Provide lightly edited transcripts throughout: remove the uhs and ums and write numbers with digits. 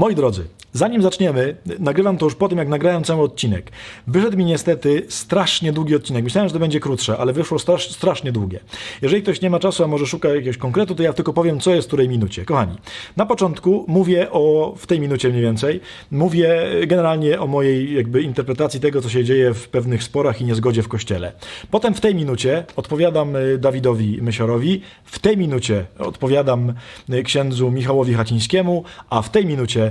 Moi drodzy, zanim zaczniemy, nagrywam to już po tym, jak nagrałem cały odcinek. Wyszedł mi niestety strasznie długi odcinek. Myślałem, że to będzie krótsze, ale wyszło strasznie długie. Jeżeli ktoś nie ma czasu, a może szuka jakiegoś konkretu, to ja tylko powiem, co jest w której minucie. Kochani, na początku mówię w tej minucie mniej więcej, mówię generalnie o mojej jakby interpretacji tego, co się dzieje w pewnych sporach i niezgodzie w Kościele. Potem w tej minucie odpowiadam Dawidowi Mysiorowi, w tej minucie odpowiadam księdzu Michałowi Hacińskiemu, a w tej minucie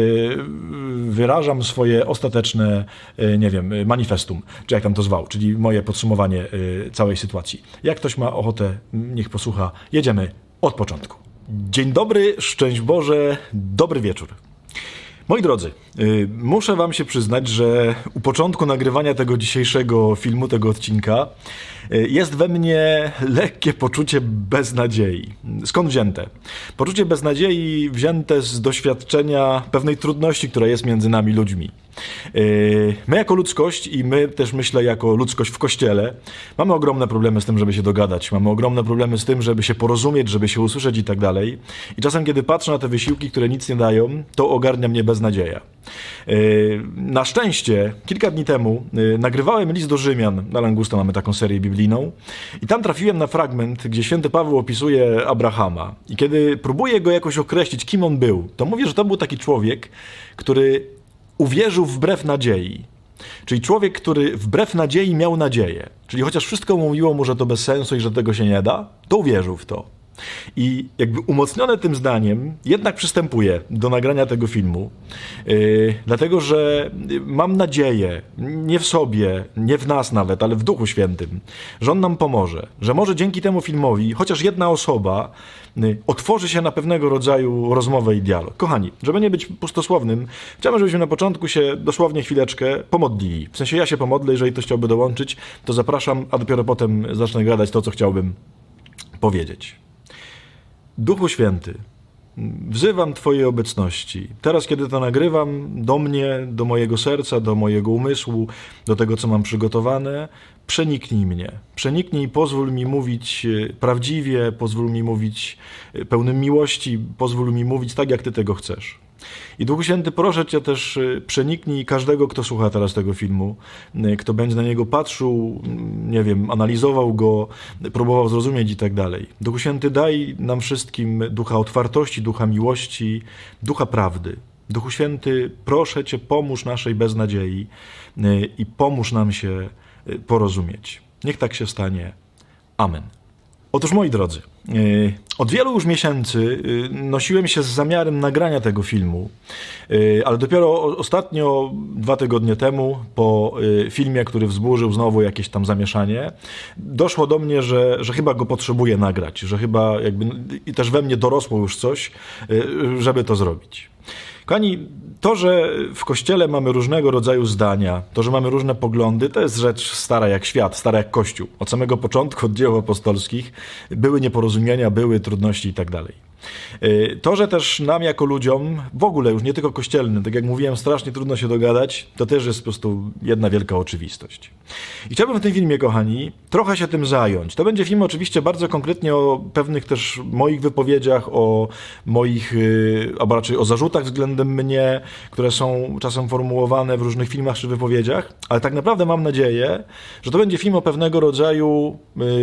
wyrażam swoje ostateczne, nie wiem, manifestum, czy jak tam to zwał, czyli moje podsumowanie całej sytuacji. Jak ktoś ma ochotę, niech posłucha. Jedziemy od początku. Dzień dobry, szczęść Boże, dobry wieczór. Moi drodzy, muszę wam się przyznać, że u początku nagrywania tego dzisiejszego filmu, tego odcinka, jest we mnie lekkie poczucie beznadziei. Skąd wzięte? Poczucie beznadziei wzięte z doświadczenia pewnej trudności, która jest między nami ludźmi. My jako ludzkość i my też myślę jako ludzkość w Kościele mamy ogromne problemy z tym, żeby się dogadać. Mamy ogromne problemy z tym, żeby się porozumieć, żeby się usłyszeć i tak dalej. I czasem, kiedy patrzę na te wysiłki, które nic nie dają, to ogarnia mnie beznadzieja. Na szczęście kilka dni temu nagrywałem list do Rzymian. Na Langusta mamy taką serię biblijną. I tam trafiłem na fragment, gdzie święty Paweł opisuje Abrahama. I kiedy próbuję go jakoś określić, kim on był, to mówię, że to był taki człowiek, który uwierzył wbrew nadziei. Czyli człowiek, który wbrew nadziei miał nadzieję. Czyli chociaż wszystko mówiło mu, że to bez sensu i że tego się nie da, to uwierzył w to. I jakby umocnione tym zdaniem jednak przystępuję do nagrania tego filmu, dlatego że mam nadzieję, nie w sobie, nie w nas nawet, ale w Duchu Świętym, że On nam pomoże, że może dzięki temu filmowi chociaż jedna osoba otworzy się na pewnego rodzaju rozmowę i dialog. Kochani, żeby nie być pustosłownym, chciałbym, żebyśmy na początku się dosłownie chwileczkę pomodlili. W sensie ja się pomodlę, jeżeli ktoś chciałby dołączyć, to zapraszam, a dopiero potem zacznę gadać to, co chciałbym powiedzieć. Duchu Święty, wzywam Twojej obecności. Teraz, kiedy to nagrywam, do mnie, do mojego serca, do mojego umysłu, do tego, co mam przygotowane, przeniknij mnie. Przeniknij i pozwól mi mówić prawdziwie, pozwól mi mówić pełnym miłości, pozwól mi mówić tak, jak Ty tego chcesz. I Duchu Święty, proszę Cię też, przeniknij każdego, kto słucha teraz tego filmu, kto będzie na niego patrzył, nie wiem, analizował go, próbował zrozumieć i tak dalej. Duchu Święty, daj nam wszystkim ducha otwartości, ducha miłości, ducha prawdy. Duchu Święty, proszę Cię, pomóż naszej beznadziei i pomóż nam się porozumieć. Niech tak się stanie. Amen. Otóż, moi drodzy, od wielu już miesięcy nosiłem się z zamiarem nagrania tego filmu, ale dopiero ostatnio, 2 tygodnie temu, po filmie, który wzburzył znowu jakieś tam zamieszanie, doszło do mnie, że chyba go potrzebuję nagrać, że chyba jakby i też we mnie dorosło już coś, żeby to zrobić. Kochani, to, że w Kościele mamy różnego rodzaju zdania, to, że mamy różne poglądy, to jest rzecz stara jak świat, stara jak Kościół. Od samego początku, od dzieł apostolskich były nieporozumienia, były trudności i tak dalej. To, że też nam jako ludziom, w ogóle już nie tylko kościelnym, tak jak mówiłem, strasznie trudno się dogadać, to też jest po prostu jedna wielka oczywistość. I chciałbym w tym filmie, kochani, trochę się tym zająć. To będzie film oczywiście bardzo konkretnie o pewnych też moich wypowiedziach, o moich, albo raczej o zarzutach względem mnie, które są czasem formułowane w różnych filmach czy wypowiedziach, ale tak naprawdę mam nadzieję, że to będzie film o pewnego rodzaju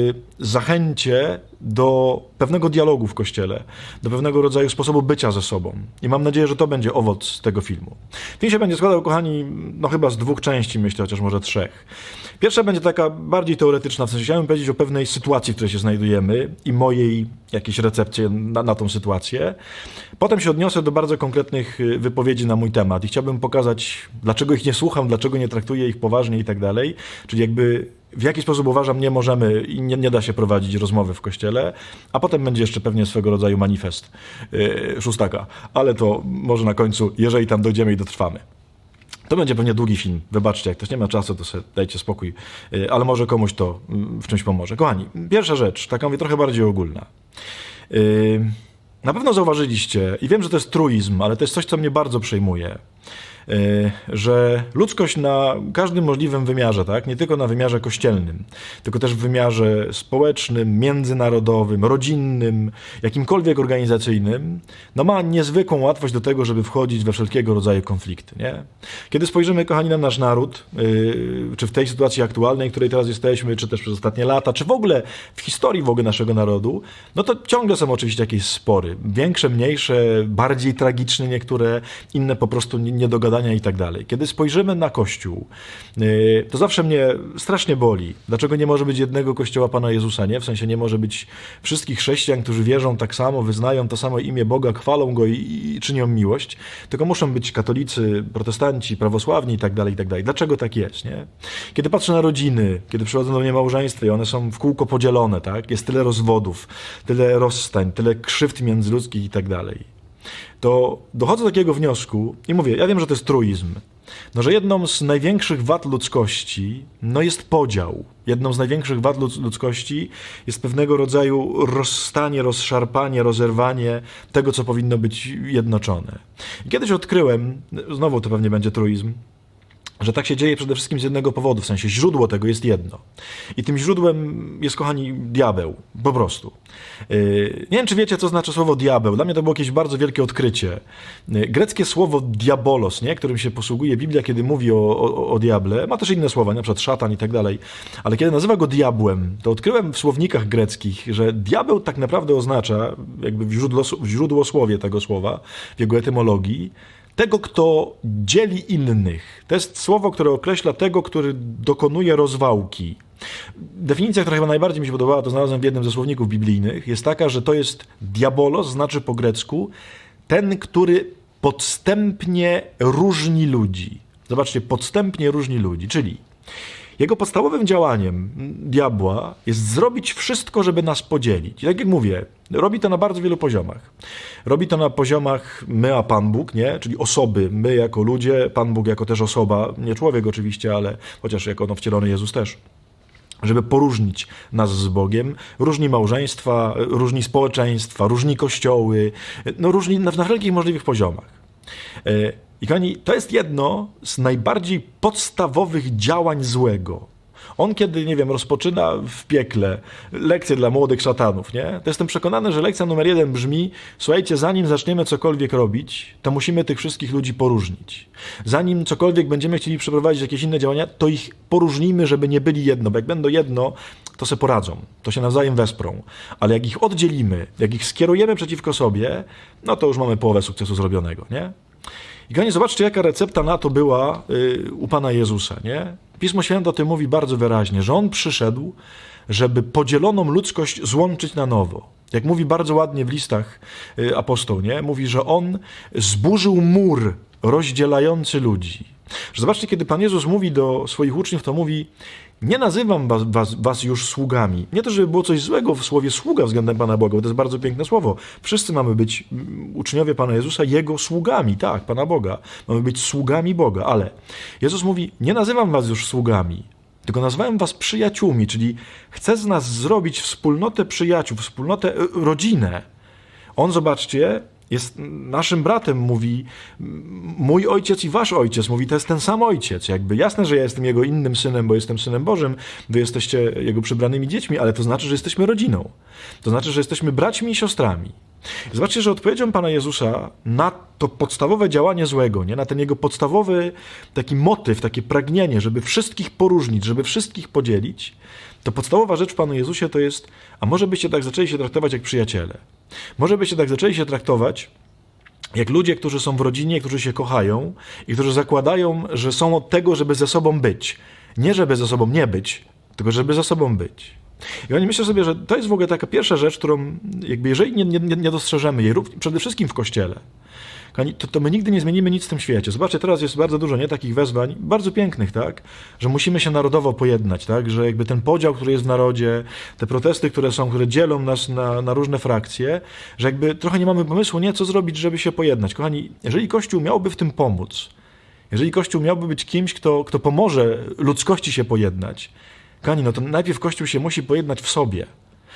zachęcie do pewnego dialogu w Kościele, do pewnego rodzaju sposobu bycia ze sobą. I mam nadzieję, że to będzie owoc tego filmu. Film się będzie składał, kochani, no chyba z 2 części, myślę, chociaż może 3. Pierwsza będzie taka bardziej teoretyczna, w sensie chciałem powiedzieć o pewnej sytuacji, w której się znajdujemy i mojej jakiejś recepcji na tą sytuację. Potem się odniosę do bardzo konkretnych wypowiedzi na mój temat i chciałbym pokazać, dlaczego ich nie słucham, dlaczego nie traktuję ich poważnie i tak dalej. Czyli jakby w jaki sposób uważam, nie możemy i nie da się prowadzić rozmowy w Kościele, a potem będzie jeszcze pewnie swego rodzaju manifest szóstaka. Ale to może na końcu, jeżeli tam dojdziemy i dotrwamy. To będzie pewnie długi film. Wybaczcie, jak ktoś nie ma czasu, to sobie dajcie spokój. Ale może komuś to w czymś pomoże. Kochani, pierwsza rzecz, taka mówię trochę bardziej ogólna. Na pewno zauważyliście, i wiem, że to jest truizm, ale to jest coś, co mnie bardzo przejmuje, że ludzkość na każdym możliwym wymiarze, tak? Nie tylko na wymiarze kościelnym, tylko też w wymiarze społecznym, międzynarodowym, rodzinnym, jakimkolwiek organizacyjnym, no ma niezwykłą łatwość do tego, żeby wchodzić we wszelkiego rodzaju konflikty. Nie? Kiedy spojrzymy, kochani, na nasz naród, czy w tej sytuacji aktualnej, w której teraz jesteśmy, czy też przez ostatnie lata, czy w ogóle w historii naszego narodu, no to ciągle są oczywiście jakieś spory. Większe, mniejsze, bardziej tragiczne niektóre, inne po prostu niedogadania i tak dalej. Kiedy spojrzymy na Kościół, to zawsze mnie strasznie boli. Dlaczego nie może być jednego Kościoła Pana Jezusa, nie? W sensie nie może być wszystkich chrześcijan, którzy wierzą tak samo, wyznają to samo imię Boga, chwalą Go i czynią miłość, tylko muszą być katolicy, protestanci, prawosławni i tak dalej, i tak dalej. Dlaczego tak jest, nie? Kiedy patrzę na rodziny, kiedy przychodzą do mnie małżeństwa i one są w kółko podzielone, tak? Jest tyle rozwodów, tyle rozstań, tyle krzywd międzyludzkich i tak dalej, to dochodzę do takiego wniosku i mówię, ja wiem, że to jest truizm, no, że jedną z największych wad ludzkości, no, jest podział. Jedną z największych wad ludzkości jest pewnego rodzaju rozstanie, rozszarpanie, rozerwanie tego, co powinno być jednoczone. I kiedyś odkryłem, znowu to pewnie będzie truizm, że tak się dzieje przede wszystkim z jednego powodu, w sensie źródło tego jest jedno. I tym źródłem jest, kochani, diabeł. Po prostu. Nie wiem, czy wiecie, co znaczy słowo diabeł. Dla mnie to było jakieś bardzo wielkie odkrycie. Greckie słowo diabolos, nie? Którym się posługuje Biblia, kiedy mówi o diable, ma też inne słowa, na przykład szatan i tak dalej. Ale kiedy nazywa go diabłem, to odkryłem w słownikach greckich, że diabeł tak naprawdę oznacza, jakby w źródłosłowie tego słowa, w jego etymologii, tego, kto dzieli innych. To jest słowo, które określa tego, który dokonuje rozwałki. Definicja, która chyba najbardziej mi się podobała, to znalazłem w jednym ze słowników biblijnych, jest taka, że to jest diabolos, znaczy po grecku ten, który podstępnie różni ludzi. Zobaczcie, podstępnie różni ludzi, czyli jego podstawowym działaniem diabła jest zrobić wszystko, żeby nas podzielić. I tak jak mówię, robi to na bardzo wielu poziomach. Robi to na poziomach my a Pan Bóg, nie? Czyli osoby, my jako ludzie, Pan Bóg jako też osoba, nie człowiek oczywiście, ale chociaż jako wcielony Jezus też. Żeby poróżnić nas z Bogiem, różni małżeństwa, różni społeczeństwa, różni kościoły, no różni na wszelkich możliwych poziomach. I kochani, to jest jedno z najbardziej podstawowych działań złego. On kiedy, nie wiem, rozpoczyna w piekle lekcję dla młodych szatanów, nie? To jestem przekonany, że lekcja numer 1 brzmi: słuchajcie, zanim zaczniemy cokolwiek robić, to musimy tych wszystkich ludzi poróżnić. Zanim cokolwiek będziemy chcieli przeprowadzić jakieś inne działania, to ich poróżnimy, żeby nie byli jedno, bo jak będą jedno, to se poradzą, to się nawzajem wesprą. Ale jak ich oddzielimy, jak ich skierujemy przeciwko sobie, no to już mamy połowę sukcesu zrobionego, nie? I kochani, zobaczcie, jaka recepta na to była u Pana Jezusa, nie? Pismo Święte o tym mówi bardzo wyraźnie, że On przyszedł, żeby podzieloną ludzkość złączyć na nowo. Jak mówi bardzo ładnie w listach apostoł, nie? Mówi, że On zburzył mur rozdzielający ludzi. Że zobaczcie, kiedy Pan Jezus mówi do swoich uczniów, to mówi: nie nazywam was już sługami. Nie to, żeby było coś złego w słowie sługa względem Pana Boga, bo to jest bardzo piękne słowo. Wszyscy mamy być uczniowie Pana Jezusa, Jego sługami, tak, Pana Boga. Mamy być sługami Boga, ale Jezus mówi: nie nazywam was już sługami, tylko nazwałem was przyjaciółmi, czyli chcę z nas zrobić wspólnotę przyjaciół, wspólnotę, rodzinę. On, zobaczcie, jest naszym bratem, mówi mój ojciec i wasz ojciec, mówi to jest ten sam ojciec. Jakby jasne, że ja jestem jego innym synem, bo jestem synem Bożym, wy jesteście jego przybranymi dziećmi, ale to znaczy, że jesteśmy rodziną. To znaczy, że jesteśmy braćmi i siostrami. Zobaczcie, że odpowiedzią Pana Jezusa na to podstawowe działanie złego, nie? Na ten jego podstawowy taki motyw, takie pragnienie, żeby wszystkich poróżnić, żeby wszystkich podzielić, to podstawowa rzecz w Panu Jezusie to jest: a może byście tak zaczęli się traktować jak przyjaciele? Może byście tak zaczęli się traktować jak ludzie, którzy są w rodzinie, którzy się kochają i którzy zakładają, że są od tego, żeby ze sobą być. Nie żeby ze sobą nie być, tylko żeby ze sobą być. I oni myślą sobie, że to jest w ogóle taka pierwsza rzecz, którą jakby jeżeli nie dostrzeżemy jej, przede wszystkim w Kościele, to my nigdy nie zmienimy nic w tym świecie. Zobaczcie, teraz jest bardzo dużo takich wezwań, bardzo pięknych, tak? Że musimy się narodowo pojednać, tak? Że jakby ten podział, który jest w narodzie, te protesty, które dzielą nas na różne frakcje, że jakby trochę nie mamy pomysłu, co zrobić, żeby się pojednać. Kochani, jeżeli Kościół miałby w tym pomóc, jeżeli Kościół miałby być kimś, kto pomoże ludzkości się pojednać, kochani, no to najpierw Kościół się musi pojednać w sobie.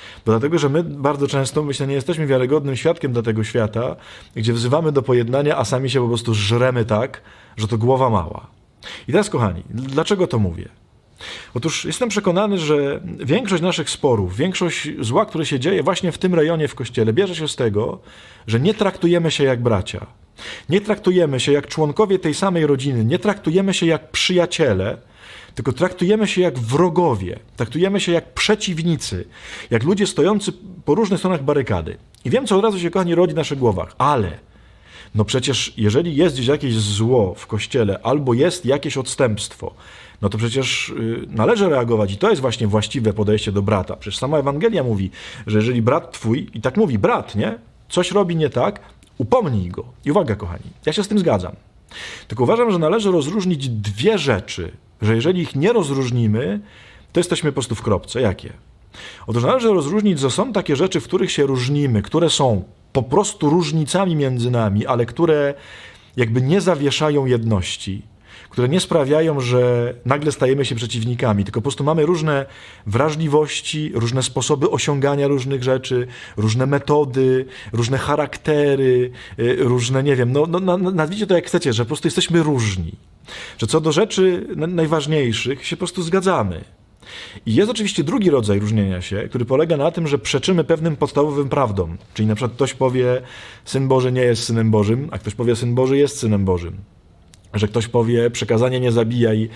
Bo dlatego, że my bardzo często, myślę, nie jesteśmy wiarygodnym świadkiem dla tego świata, gdzie wzywamy do pojednania, a sami się po prostu żremy tak, że to głowa mała. I teraz, kochani, dlaczego to mówię? Otóż jestem przekonany, że większość naszych sporów, większość zła, które się dzieje właśnie w tym rejonie w Kościele, bierze się z tego, że nie traktujemy się jak bracia. Nie traktujemy się jak członkowie tej samej rodziny, nie traktujemy się jak przyjaciele, tylko traktujemy się jak wrogowie, traktujemy się jak przeciwnicy, jak ludzie stojący po różnych stronach barykady. I wiem, co od razu się, kochani, rodzi w naszych głowach, ale no przecież jeżeli jest gdzieś jakieś zło w Kościele albo jest jakieś odstępstwo, no to przecież należy reagować i to jest właśnie właściwe podejście do brata. Przecież sama Ewangelia mówi, że jeżeli brat twój, i tak mówi brat, nie? Coś robi nie tak, upomnij go. I uwaga, kochani, ja się z tym zgadzam. Tylko uważam, że należy rozróżnić dwie rzeczy, że jeżeli ich nie rozróżnimy, to jesteśmy po prostu w kropce. Jakie? Otóż należy rozróżnić, że są takie rzeczy, w których się różnimy, które są po prostu różnicami między nami, ale które jakby nie zawieszają jedności, które nie sprawiają, że nagle stajemy się przeciwnikami, tylko po prostu mamy różne wrażliwości, różne sposoby osiągania różnych rzeczy, różne metody, różne charaktery, różne, nie wiem, nazwijcie to jak chcecie, że po prostu jesteśmy różni. Że co do rzeczy najważniejszych się po prostu zgadzamy. I jest oczywiście drugi rodzaj różnienia się, który polega na tym, że przeczymy pewnym podstawowym prawdom. Czyli na przykład ktoś powie, Syn Boży nie jest Synem Bożym, a ktoś powie, Syn Boży jest Synem Bożym. Że ktoś powie, przykazanie nie zabijaj,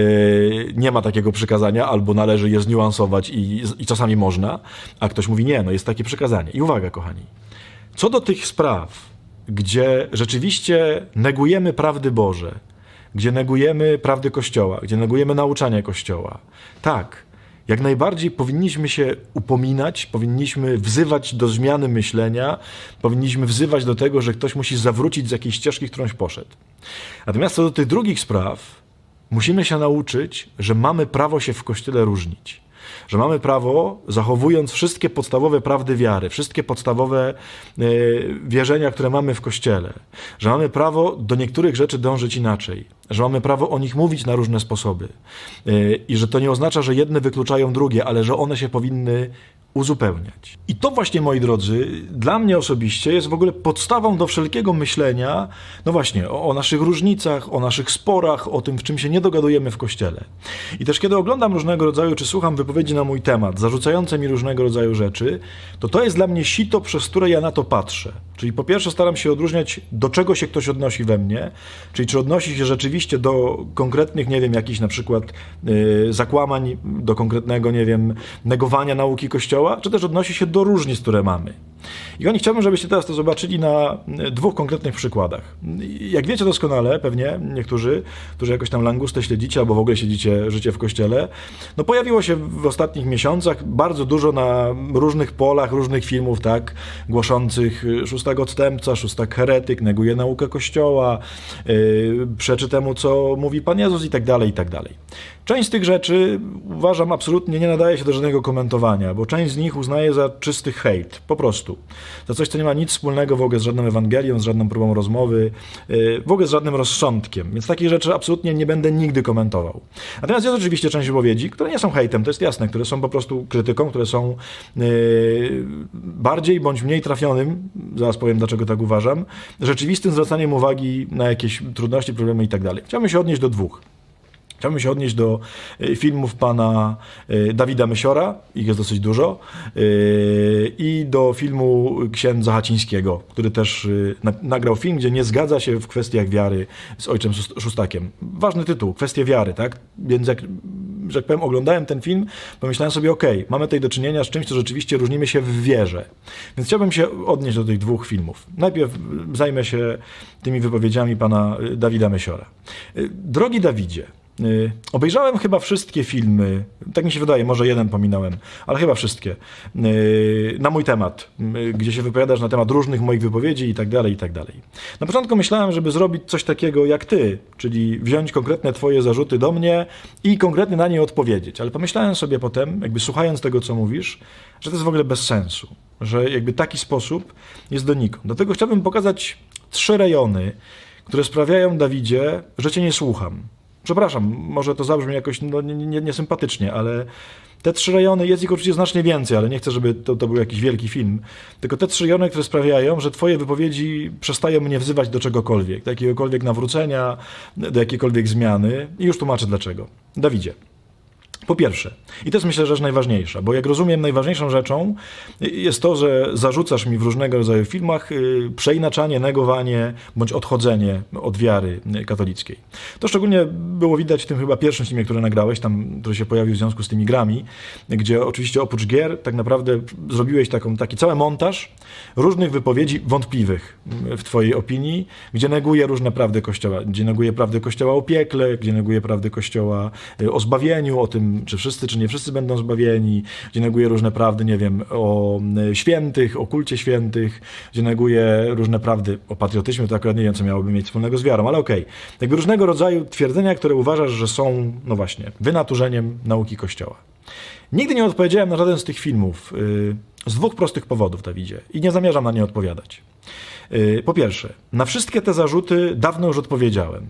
nie ma takiego przykazania, albo należy je zniuansować i czasami można, a ktoś mówi, nie, no jest takie przykazanie. I uwaga, kochani, co do tych spraw, gdzie rzeczywiście negujemy prawdy Boże, gdzie negujemy prawdy Kościoła, gdzie negujemy nauczania Kościoła, tak, jak najbardziej powinniśmy się upominać, powinniśmy wzywać do zmiany myślenia, powinniśmy wzywać do tego, że ktoś musi zawrócić z jakiejś ścieżki, którąś poszedł. Natomiast co do tych drugich spraw, musimy się nauczyć, że mamy prawo się w Kościele różnić. Że mamy prawo, zachowując wszystkie podstawowe prawdy wiary, wszystkie podstawowe wierzenia, które mamy w Kościele, że mamy prawo do niektórych rzeczy dążyć inaczej, że mamy prawo o nich mówić na różne sposoby i że to nie oznacza, że jedne wykluczają drugie, ale że one się powinny uzupełniać. I to właśnie, moi drodzy, dla mnie osobiście jest w ogóle podstawą do wszelkiego myślenia, no właśnie, o naszych różnicach, o naszych sporach, o tym, w czym się nie dogadujemy w Kościele. I też kiedy oglądam różnego rodzaju, czy słucham wypowiedzi na mój temat, zarzucające mi różnego rodzaju rzeczy, to jest dla mnie sito, przez które ja na to patrzę. Czyli po pierwsze staram się odróżniać, do czego się ktoś odnosi we mnie, czyli czy odnosi się rzeczywiście do konkretnych, nie wiem, jakichś na przykład zakłamań, do konkretnego, nie wiem, negowania nauki Kościoła, czy też odnosi się do różnic, które mamy. I oni chciałbym, żebyście teraz to zobaczyli na dwóch konkretnych przykładach. Jak wiecie doskonale, pewnie niektórzy, którzy jakoś tam langustę śledzicie albo w ogóle śledzicie życie w Kościele, no pojawiło się w ostatnich miesiącach bardzo dużo na różnych polach, różnych filmów, tak, głoszących szóstego odstępca, szóstak heretyk, neguje naukę Kościoła, przeczy temu, co mówi Pan Jezus i tak dalej, i tak dalej. Część z tych rzeczy, uważam, absolutnie nie nadaje się do żadnego komentowania, bo część z nich uznaje za czysty hejt, po prostu. Za coś, co nie ma nic wspólnego w ogóle z żadną Ewangelią, z żadną próbą rozmowy, w ogóle z żadnym rozsądkiem. Więc takich rzeczy absolutnie nie będę nigdy komentował. Natomiast jest oczywiście część wypowiedzi, które nie są hejtem, to jest jasne, które są po prostu krytyką, które są bardziej bądź mniej trafionym, zaraz powiem, dlaczego tak uważam, rzeczywistym zwracaniem uwagi na jakieś trudności, problemy i tak dalej. Chciałbym się odnieść do dwóch. Chciałbym się odnieść do filmów pana Dawida Mysiora, ich jest dosyć dużo, i do filmu księdza Hacińskiego, który też nagrał film, gdzie nie zgadza się w kwestiach wiary z ojcem Szustakiem. Ważny tytuł, kwestie wiary, tak? Więc jak powiem, oglądałem ten film, pomyślałem sobie, okej, mamy tutaj do czynienia z czymś, co rzeczywiście różnimy się w wierze. Więc chciałbym się odnieść do tych dwóch filmów. Najpierw zajmę się tymi wypowiedziami pana Dawida Mysiora. Drogi Dawidzie, obejrzałem chyba wszystkie filmy, tak mi się wydaje, może jeden pominąłem, ale chyba wszystkie, na mój temat, gdzie się wypowiadasz na temat różnych moich wypowiedzi i tak dalej, i tak dalej. Na początku myślałem, żeby zrobić coś takiego jak ty, czyli wziąć konkretne twoje zarzuty do mnie i konkretnie na nie odpowiedzieć, ale pomyślałem sobie potem, jakby słuchając tego, co mówisz, że to jest w ogóle bez sensu, że jakby taki sposób jest donikąd. Dlatego chciałbym pokazać 3 rejony, które sprawiają, Dawidzie, że cię nie słucham. Przepraszam, może to zabrzmi jakoś niesympatycznie, ale te 3 rejony, jest ich oczywiście znacznie więcej, ale nie chcę, żeby to był jakiś wielki film, tylko te 3 rejony, które sprawiają, że twoje wypowiedzi przestają mnie wzywać do czegokolwiek, do jakiegokolwiek nawrócenia, do jakiejkolwiek zmiany i już tłumaczę dlaczego. Dawidzie. Po pierwsze, i to jest myślę rzecz najważniejsza, bo jak rozumiem, najważniejszą rzeczą jest to, że zarzucasz mi w różnego rodzaju filmach przeinaczanie, negowanie bądź odchodzenie od wiary katolickiej. To szczególnie było widać w tym chyba pierwszym filmie, który nagrałeś, tam, który się pojawił w związku z tymi grami, gdzie oczywiście oprócz gier tak naprawdę zrobiłeś taki cały montaż różnych wypowiedzi wątpliwych w twojej opinii, gdzie neguje różne prawdy Kościoła, gdzie neguje prawdy Kościoła o piekle, gdzie neguje prawdy Kościoła o zbawieniu, o tym, czy wszyscy, czy nie wszyscy będą zbawieni, gdzie neguje różne prawdy, nie wiem, o świętych, o kulcie świętych, gdzie neguje różne prawdy o patriotyzmie, to akurat nie wiem, co miałoby mieć wspólnego z wiarą, ale okej. Jakby różnego rodzaju twierdzenia, które uważasz, że są, no właśnie, wynaturzeniem nauki Kościoła. Nigdy nie odpowiedziałem na żaden z tych filmów z 2 prostych powodów, Dawidzie, i nie zamierzam na nie odpowiadać. Po pierwsze, na wszystkie te zarzuty dawno już odpowiedziałem.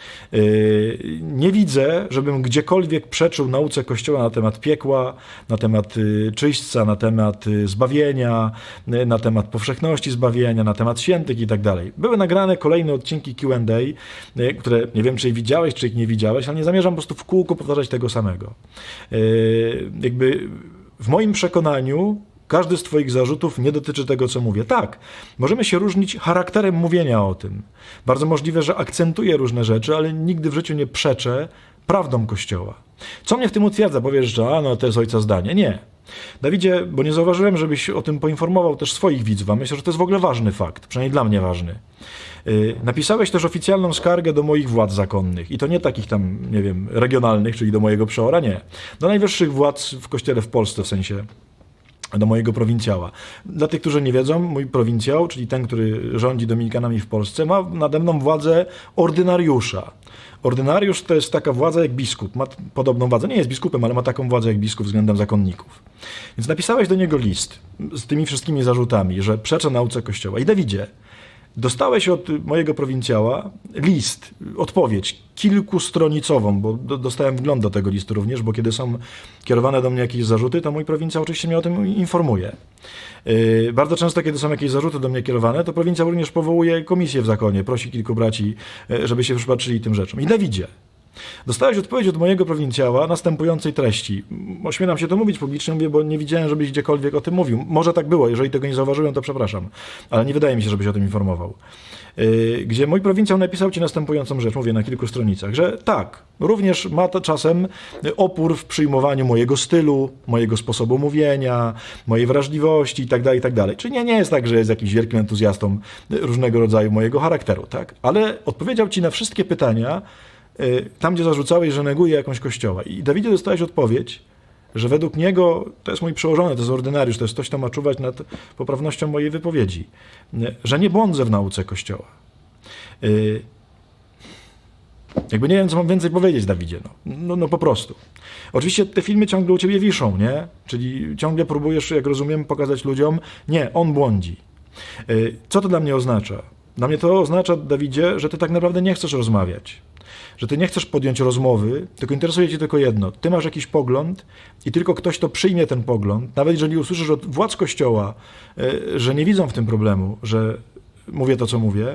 Nie widzę, żebym gdziekolwiek przeczył nauce Kościoła na temat piekła, na temat czyśćca, na temat zbawienia, na temat powszechności zbawienia, na temat świętych i tak dalej. Były nagrane kolejne odcinki Q&A, które nie wiem, czy ich widziałeś, czy ich nie widziałeś, ale nie zamierzam po prostu w kółko powtarzać tego samego. Jakby w moim przekonaniu każdy z twoich zarzutów nie dotyczy tego, co mówię. Tak, możemy się różnić charakterem mówienia o tym. Bardzo możliwe, że akcentuję różne rzeczy, ale nigdy w życiu nie przeczę prawdom Kościoła. Co mnie w tym utwierdza? Powiesz, że to jest ojca zdanie. Nie. Dawidzie, bo nie zauważyłem, żebyś o tym poinformował też swoich widzów, a myślę, że to jest w ogóle ważny fakt, przynajmniej dla mnie ważny. Napisałeś też oficjalną skargę do moich władz zakonnych i to nie takich tam, nie wiem, regionalnych, czyli do mojego przeora, nie. Do najwyższych władz w Kościele w Polsce, w sensie do mojego prowincjała. Dla tych, którzy nie wiedzą, mój prowincjał, czyli ten, który rządzi dominikanami w Polsce, ma nade mną władzę ordynariusza. Ordynariusz to jest taka władza jak biskup. Ma podobną władzę. Nie jest biskupem, ale ma taką władzę jak biskup względem zakonników. Więc napisałeś do niego list z tymi wszystkimi zarzutami, że przeczy nauce Kościoła. I Dawidzie, dostałeś od mojego prowincjała list, odpowiedź kilkustronicową, bo dostałem wgląd do tego listu również, bo kiedy są kierowane do mnie jakieś zarzuty, to mój prowincjał oczywiście mnie o tym informuje. Bardzo często, kiedy są jakieś zarzuty do mnie kierowane, to prowincjał również powołuje komisję w zakonie, prosi kilku braci, żeby się przypatrzyli tym rzeczom. I Dawidzie, dostałeś odpowiedź od mojego prowincjała następującej treści. Ośmielam się to mówić publicznie, mówię, bo nie widziałem, żebyś gdziekolwiek o tym mówił. Może tak było, jeżeli tego nie zauważyłem, to przepraszam. Ale nie wydaje mi się, żebyś o tym informował. Gdzie mój prowincjał napisał ci następującą rzecz, mówię na kilku stronicach, że tak, również ma to czasem opór w przyjmowaniu mojego stylu, mojego sposobu mówienia, mojej wrażliwości itd., itd. Czyli nie jest tak, że jest jakimś wielkim entuzjastą różnego rodzaju mojego charakteru, tak? Ale odpowiedział ci na wszystkie pytania, tam, gdzie zarzucałeś, że neguje jakąś Kościoła. I Dawidzie, dostałeś odpowiedź, że według niego, to jest mój przełożony, to jest ordynariusz, to jest ktoś, kto ma czuwać nad poprawnością mojej wypowiedzi, że nie błądzę w nauce Kościoła. Jakby nie wiem, co mam więcej powiedzieć, Dawidzie. No po prostu. Oczywiście te filmy ciągle u ciebie wiszą, nie? Czyli ciągle próbujesz, jak rozumiem, pokazać ludziom, nie, on błądzi. Co to dla mnie oznacza? Dla mnie to oznacza, Dawidzie, że ty tak naprawdę nie chcesz rozmawiać. Że ty nie chcesz podjąć rozmowy, tylko interesuje cię tylko jedno. Ty masz jakiś pogląd i tylko ktoś, kto przyjmie ten pogląd, nawet jeżeli usłyszysz od władz Kościoła, że nie widzą w tym problemu, że mówię to, co mówię,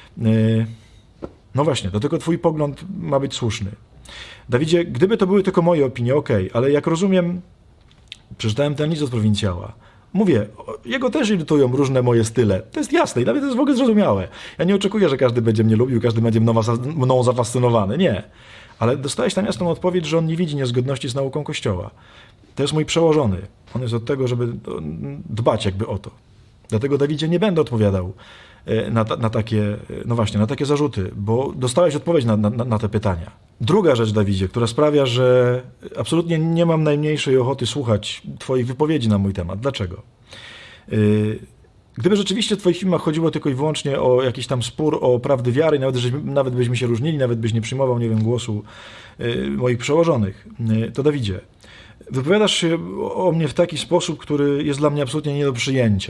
no właśnie, to tylko twój pogląd ma być słuszny. Dawidzie, gdyby to były tylko moje opinie, okej, ale jak rozumiem, przeczytałem ten list od prowincjała. Mówię, jego też irytują różne moje style. To jest jasne i nawet to jest w ogóle zrozumiałe. Ja nie oczekuję, że każdy będzie mnie lubił, każdy będzie mną zafascynowany. Nie. Ale dostałeś tam jasną odpowiedź, że on nie widzi niezgodności z nauką Kościoła. To jest mój przełożony. On jest od tego, żeby dbać jakby o to. Dlatego, Dawidzie, nie będę odpowiadał na takie, no właśnie, na takie zarzuty, bo dostałeś odpowiedź na te pytania. Druga rzecz, Dawidzie, która sprawia, że absolutnie nie mam najmniejszej ochoty słuchać twoich wypowiedzi na mój temat. Dlaczego? Gdyby rzeczywiście w twoich filmach chodziło tylko i wyłącznie o jakiś tam spór o prawdy wiary, nawet byśmy się różnili, nawet byś nie przyjmował, nie wiem, głosu moich przełożonych, to Dawidzie, wypowiadasz się o mnie w taki sposób, który jest dla mnie absolutnie nie do przyjęcia.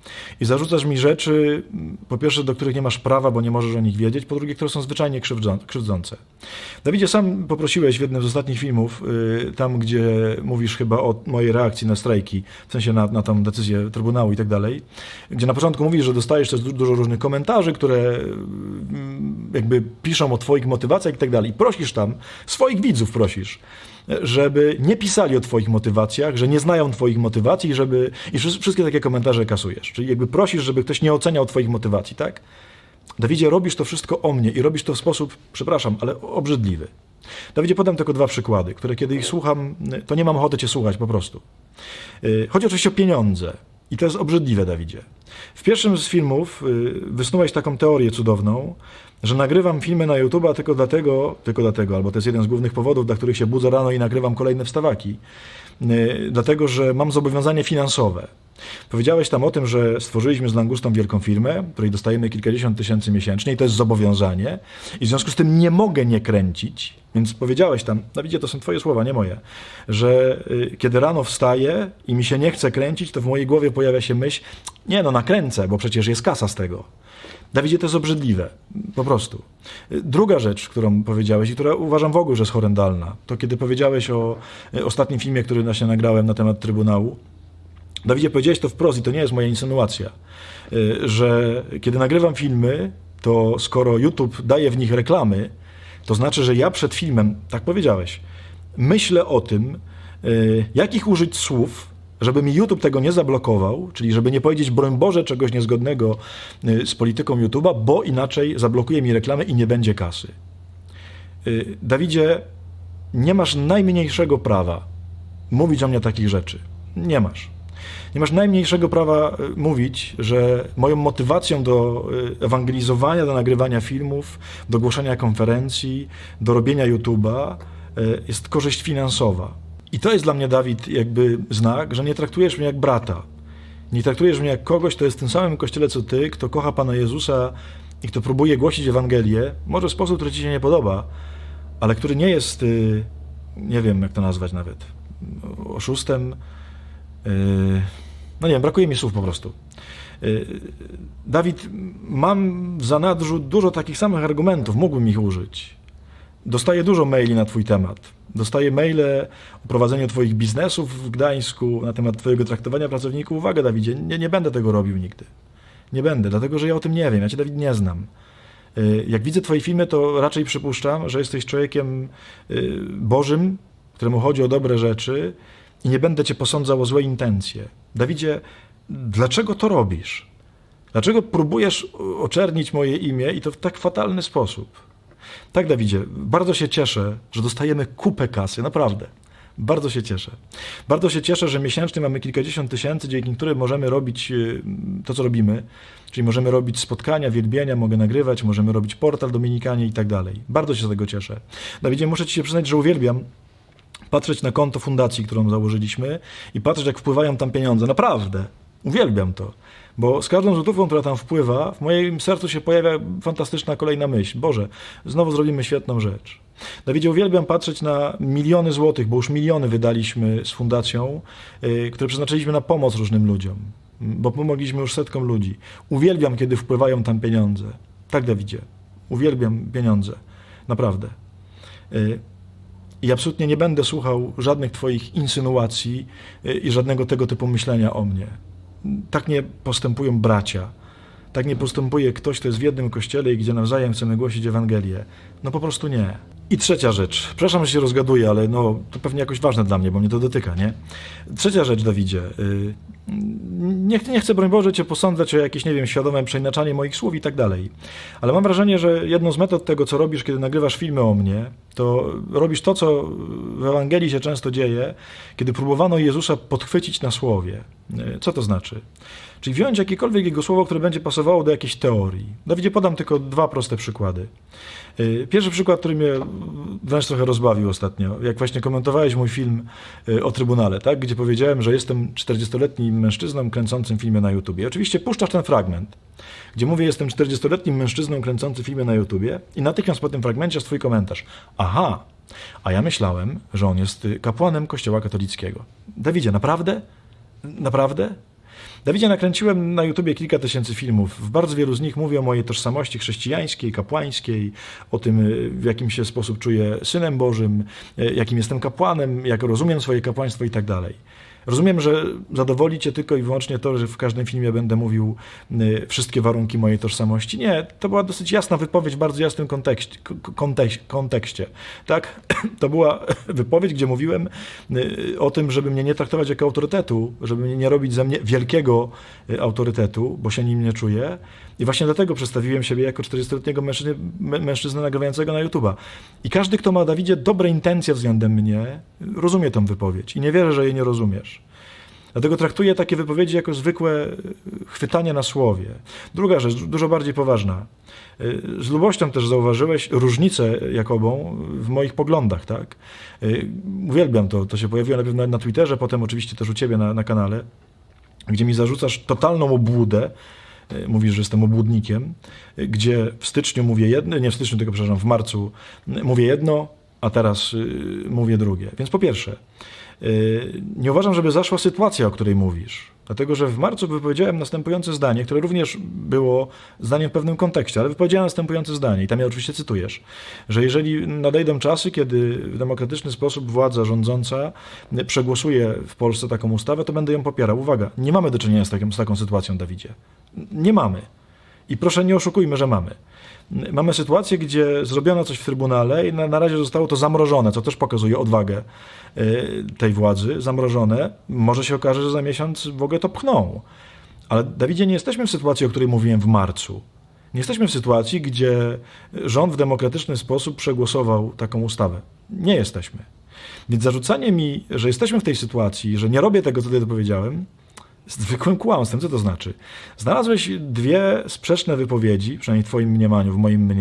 I zarzucasz mi rzeczy, po pierwsze, do których nie masz prawa, bo nie możesz o nich wiedzieć, po drugie, które są zwyczajnie krzywdzące. Dawidzie, sam poprosiłeś w jednym z ostatnich filmów, tam gdzie mówisz chyba o mojej reakcji na strajki, w sensie na tą decyzję Trybunału i tak dalej, gdzie na początku mówisz, że dostajesz też dużo różnych komentarzy, które jakby piszą o twoich motywacjach i tak dalej. I prosisz tam, swoich widzów prosisz, żeby nie pisali o twoich motywacjach, że nie znają twoich motywacji, i wszystkie takie komentarze kasujesz. Czyli jakby prosisz, żeby ktoś nie oceniał twoich motywacji, tak? Dawidzie, robisz to wszystko o mnie i robisz to w sposób, przepraszam, ale obrzydliwy. Dawidzie, podam tylko 2 przykłady, które kiedy ich słucham, to nie mam ochoty cię słuchać po prostu. Chodzi oczywiście o pieniądze. I to jest obrzydliwe, Dawidzie. W pierwszym z filmów wysnułeś taką teorię cudowną, że nagrywam filmy na YouTube'a tylko dlatego, albo to jest jeden z głównych powodów, dla których się budzę rano i nagrywam kolejne wstawaki, dlatego, że mam zobowiązanie finansowe. Powiedziałeś tam o tym, że stworzyliśmy z Langustą wielką firmę, której dostajemy kilkadziesiąt tysięcy miesięcznie i to jest zobowiązanie i w związku z tym nie mogę nie kręcić, więc powiedziałeś tam, Dawidzie, to są twoje słowa, nie moje, że kiedy rano wstaję i mi się nie chce kręcić, to w mojej głowie pojawia się myśl, nie no, nakręcę, bo przecież jest kasa z tego. Dawidzie, to jest obrzydliwe, po prostu. Druga rzecz, którą powiedziałeś i która uważam w ogóle, że jest horrendalna, to kiedy powiedziałeś o ostatnim filmie, który właśnie nagrałem na temat Trybunału. Dawidzie, powiedziałeś to wprost i to nie jest moja insynuacja, że kiedy nagrywam filmy, to skoro YouTube daje w nich reklamy, to znaczy, że ja przed filmem, tak powiedziałeś, myślę o tym, jakich użyć słów, żeby mi YouTube tego nie zablokował, czyli żeby nie powiedzieć, broń Boże, czegoś niezgodnego z polityką YouTube'a, bo inaczej zablokuje mi reklamę i nie będzie kasy. Dawidzie, nie masz najmniejszego prawa mówić o mnie takich rzeczy. Nie masz. Nie masz najmniejszego prawa mówić, że moją motywacją do ewangelizowania, do nagrywania filmów, do głoszenia konferencji, do robienia YouTube'a jest korzyść finansowa. I to jest dla mnie, Dawid, jakby znak, że nie traktujesz mnie jak brata. Nie traktujesz mnie jak kogoś, kto jest w tym samym kościele co ty, kto kocha Pana Jezusa i kto próbuje głosić Ewangelię, może w sposób, który ci się nie podoba, ale który nie jest, nie wiem jak to nazwać nawet, oszustem. No nie wiem, brakuje mi słów po prostu. Dawid, mam w zanadrzu dużo takich samych argumentów, mógłbym ich użyć. Dostaję dużo maili na twój temat. Dostaję maile o prowadzeniu twoich biznesów w Gdańsku, na temat twojego traktowania pracowników. Uwaga, Dawidzie, nie będę tego robił nigdy. Nie będę, dlatego że ja o tym nie wiem, ja cię, Dawid, nie znam. Jak widzę twoje filmy, to raczej przypuszczam, że jesteś człowiekiem Bożym, któremu chodzi o dobre rzeczy i nie będę cię posądzał o złe intencje. Dawidzie, dlaczego to robisz? Dlaczego próbujesz oczernić moje imię i to w tak fatalny sposób? Tak, Dawidzie, bardzo się cieszę, że dostajemy kupę kasy, naprawdę. Bardzo się cieszę. Bardzo się cieszę, że miesięcznie mamy kilkadziesiąt tysięcy, dzięki którym możemy robić to, co robimy. Czyli możemy robić spotkania, wielbienia, mogę nagrywać, możemy robić portal Dominikanie i tak dalej. Bardzo się z tego cieszę. Dawidzie, muszę ci się przyznać, że uwielbiam patrzeć na konto fundacji, którą założyliśmy i patrzeć, jak wpływają tam pieniądze. Naprawdę. Uwielbiam to. Bo z każdą złotówką, która tam wpływa, w moim sercu się pojawia fantastyczna kolejna myśl. Boże, znowu zrobimy świetną rzecz. Dawidzie, uwielbiam patrzeć na miliony złotych, bo już miliony wydaliśmy z fundacją, które przeznaczyliśmy na pomoc różnym ludziom, bo pomogliśmy już setkom ludzi. Uwielbiam, kiedy wpływają tam pieniądze. Tak, Dawidzie, uwielbiam pieniądze. Naprawdę. I absolutnie nie będę słuchał żadnych twoich insynuacji i żadnego tego typu myślenia o mnie. Tak nie postępują bracia. Tak nie postępuje ktoś, kto jest w jednym kościele i gdzie nawzajem chcemy głosić Ewangelię. No po prostu nie. I trzecia rzecz. Przepraszam, że się rozgaduję, ale no, to pewnie jakoś ważne dla mnie, bo mnie to dotyka, nie? Trzecia rzecz, Dawidzie. Nie chcę, broń Boże, cię posądzać o jakieś, nie wiem, świadome przeinaczanie moich słów i tak dalej. Ale mam wrażenie, że jedną z metod tego, co robisz, kiedy nagrywasz filmy o mnie, to robisz to, co w Ewangelii się często dzieje, kiedy próbowano Jezusa podchwycić na słowie. Co to znaczy? Czyli wziąć jakiekolwiek jego słowo, które będzie pasowało do jakiejś teorii. Dawidzie, podam tylko 2 proste przykłady. Pierwszy przykład, który mnie wręcz trochę rozbawił ostatnio, jak właśnie komentowałeś mój film o Trybunale, tak? Gdzie powiedziałem, że jestem 40-letnim mężczyzną kręcącym filmy na YouTubie. Oczywiście puszczasz ten fragment, gdzie mówię, jestem 40-letnim mężczyzną kręcącym filmy na YouTubie i natychmiast po tym fragmencie jest twój komentarz. Aha, a ja myślałem, że on jest kapłanem Kościoła katolickiego. Dawidzie, naprawdę? Naprawdę? Dawidzie, nakręciłem na YouTubie kilka tysięcy filmów. W bardzo wielu z nich mówię o mojej tożsamości chrześcijańskiej, kapłańskiej, o tym, w jakim się sposób czuję synem Bożym, jakim jestem kapłanem, jak rozumiem swoje kapłaństwo i tak dalej. Rozumiem, że zadowoli cię tylko i wyłącznie to, że w każdym filmie będę mówił wszystkie warunki mojej tożsamości. Nie, to była dosyć jasna wypowiedź w bardzo jasnym kontekście. Tak? To była wypowiedź, gdzie mówiłem o tym, żeby mnie nie traktować jako autorytetu, żeby mnie nie robić ze mnie wielkiego autorytetu, bo się nim nie czuję. I właśnie dlatego przedstawiłem siebie jako 40-letniego mężczyznę nagrywającego na YouTube'a. I każdy, kto ma, Dawidzie, dobre intencje względem mnie, rozumie tą wypowiedź. I nie wierzę, że jej nie rozumiesz. Dlatego traktuję takie wypowiedzi jako zwykłe chwytanie na słowie. Druga rzecz, dużo bardziej poważna. Z lubością też zauważyłeś różnicę jakobą w moich poglądach, tak? Uwielbiam to. To się pojawiło najpierw na Twitterze, potem oczywiście też u ciebie na kanale, gdzie mi zarzucasz totalną obłudę. Mówisz, że jestem obłudnikiem, gdzie w styczniu mówię jedno, nie w styczniu, tylko przepraszam, w marcu mówię jedno, a teraz mówię drugie. Więc po pierwsze, nie uważam, żeby zaszła sytuacja, o której mówisz. Dlatego, że w marcu wypowiedziałem następujące zdanie, które również było zdaniem w pewnym kontekście, ale wypowiedziałem następujące zdanie i tam ja oczywiście cytujesz, że jeżeli nadejdą czasy, kiedy w demokratyczny sposób władza rządząca przegłosuje w Polsce taką ustawę, to będę ją popierał. Uwaga, nie mamy do czynienia z taką sytuacją, Dawidzie. Nie mamy. I proszę, nie oszukujmy, że mamy. Mamy sytuację, gdzie zrobiono coś w Trybunale i na razie zostało to zamrożone, co też pokazuje odwagę tej władzy. Zamrożone. Może się okaże, że za miesiąc w ogóle to pchną. Ale, Dawidzie, nie jesteśmy w sytuacji, o której mówiłem w marcu. Nie jesteśmy w sytuacji, gdzie rząd w demokratyczny sposób przegłosował taką ustawę. Nie jesteśmy. Więc zarzucanie mi, że jesteśmy w tej sytuacji, że nie robię tego, co tutaj powiedziałem, zwykłym kłamstwem. Co to znaczy? Znalazłeś dwie sprzeczne wypowiedzi, przynajmniej w twoim mniemaniu,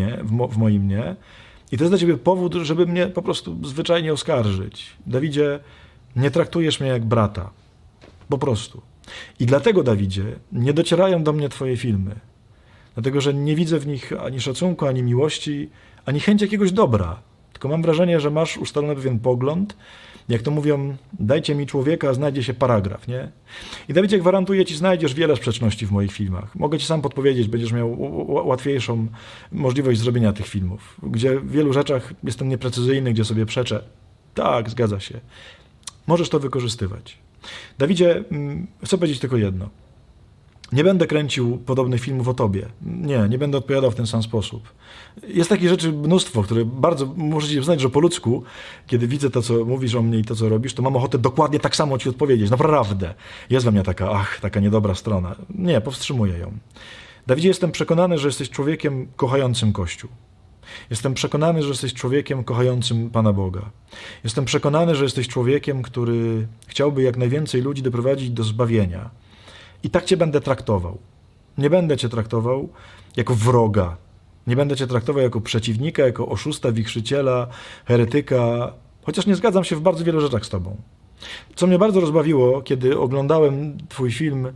w moim mnie, i to jest dla ciebie powód, żeby mnie po prostu zwyczajnie oskarżyć. Dawidzie, nie traktujesz mnie jak brata. Po prostu. I dlatego, Dawidzie, nie docierają do mnie twoje filmy. Dlatego, że nie widzę w nich ani szacunku, ani miłości, ani chęci jakiegoś dobra. Tylko mam wrażenie, że masz ustalony pewien pogląd. Jak to mówią, dajcie mi człowieka, znajdzie się paragraf, nie? I, Dawidzie, gwarantuję ci, znajdziesz wiele sprzeczności w moich filmach. Mogę ci sam podpowiedzieć, będziesz miał łatwiejszą możliwość zrobienia tych filmów, gdzie w wielu rzeczach jestem nieprecyzyjny, gdzie sobie przeczę. Tak, zgadza się. Możesz to wykorzystywać. Dawidzie, chcę powiedzieć tylko jedno. Nie będę kręcił podobnych filmów o tobie. Nie będę odpowiadał w ten sam sposób. Jest takich rzeczy mnóstwo, które bardzo, muszę ci znać, że po ludzku, kiedy widzę to, co mówisz o mnie i to, co robisz, to mam ochotę dokładnie tak samo ci odpowiedzieć. Naprawdę. Jest we mnie taka niedobra strona. Nie, powstrzymuję ją. Dawidzie, jestem przekonany, że jesteś człowiekiem kochającym Kościół. Jestem przekonany, że jesteś człowiekiem kochającym Pana Boga. Jestem przekonany, że jesteś człowiekiem, który chciałby jak najwięcej ludzi doprowadzić do zbawienia. I tak cię będę traktował. Nie będę cię traktował jako wroga. Nie będę cię traktował jako przeciwnika, jako oszusta, wichrzyciela, heretyka, chociaż nie zgadzam się w bardzo wielu rzeczach z tobą. Co mnie bardzo rozbawiło, kiedy oglądałem twój film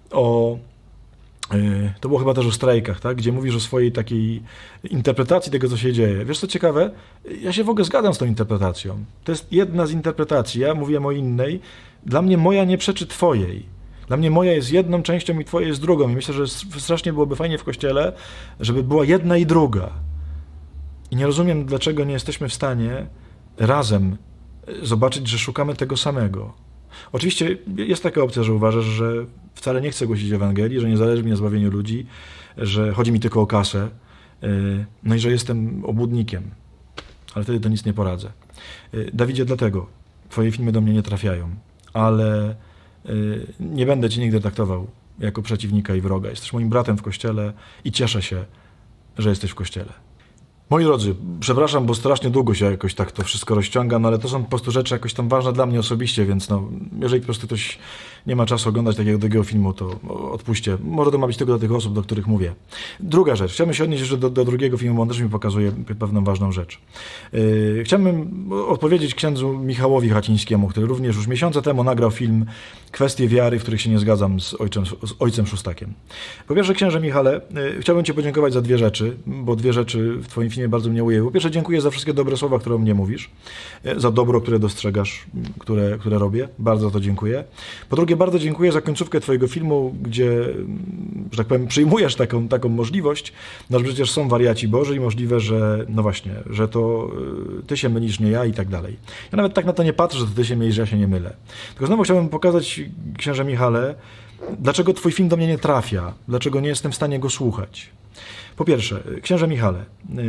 to było chyba też o strajkach, tak? Gdzie mówisz o swojej takiej interpretacji tego, co się dzieje. Wiesz, co ciekawe? Ja się w ogóle zgadzam z tą interpretacją. To jest jedna z interpretacji. Ja mówiłem o innej. Dla mnie moja nie przeczy twojej. Dla mnie moja jest jedną częścią i twoja jest drugą. I myślę, że strasznie byłoby fajnie w Kościele, żeby była jedna i druga. I nie rozumiem, dlaczego nie jesteśmy w stanie razem zobaczyć, że szukamy tego samego. Oczywiście jest taka opcja, że uważasz, że wcale nie chcę głosić Ewangelii, że nie zależy mi na zbawieniu ludzi, że chodzi mi tylko o kasę, no i że jestem obłudnikiem. Ale wtedy to nic nie poradzę. Dawidzie, dlatego twoje filmy do mnie nie trafiają, ale nie będę cię nigdy traktował jako przeciwnika i wroga. Jesteś moim bratem w Kościele i cieszę się, że jesteś w Kościele. Moi drodzy, przepraszam, bo strasznie długo się jakoś tak to wszystko rozciąga, no ale to są po prostu rzeczy jakoś tam ważne dla mnie osobiście, więc no, jeżeli po prostu ktoś nie ma czasu oglądać takiego drugiego filmu, to odpuśćcie. Może to ma być tylko dla tych osób, do których mówię. Druga rzecz. Chciałbym się odnieść jeszcze do drugiego filmu, bo on też mi pokazuje pewną ważną rzecz. Chciałbym odpowiedzieć księdzu Michałowi Hacińskiemu, który również już miesiące temu nagrał film kwestie wiary, w których się nie zgadzam z ojcem Szustakiem. Po pierwsze, księże Michale, chciałbym Ci podziękować za dwie rzeczy, bo dwie rzeczy w Twoim filmie bardzo mnie ujęły. Po pierwsze, dziękuję za wszystkie dobre słowa, które o mnie mówisz, za dobro, które dostrzegasz, które robię. Bardzo za to dziękuję. Po drugie, bardzo dziękuję za końcówkę Twojego filmu, gdzie, że tak powiem, przyjmujesz taką możliwość, no, że przecież są wariaci Boży i możliwe, że no właśnie, że to Ty się mylisz, nie ja i tak dalej. Ja nawet tak na to nie patrzę, że Ty się mylisz, że ja się nie mylę. Tylko znowu chciałbym pokazać, księże Michale, dlaczego Twój film do mnie nie trafia, dlaczego nie jestem w stanie go słuchać. Po pierwsze, księże Michale,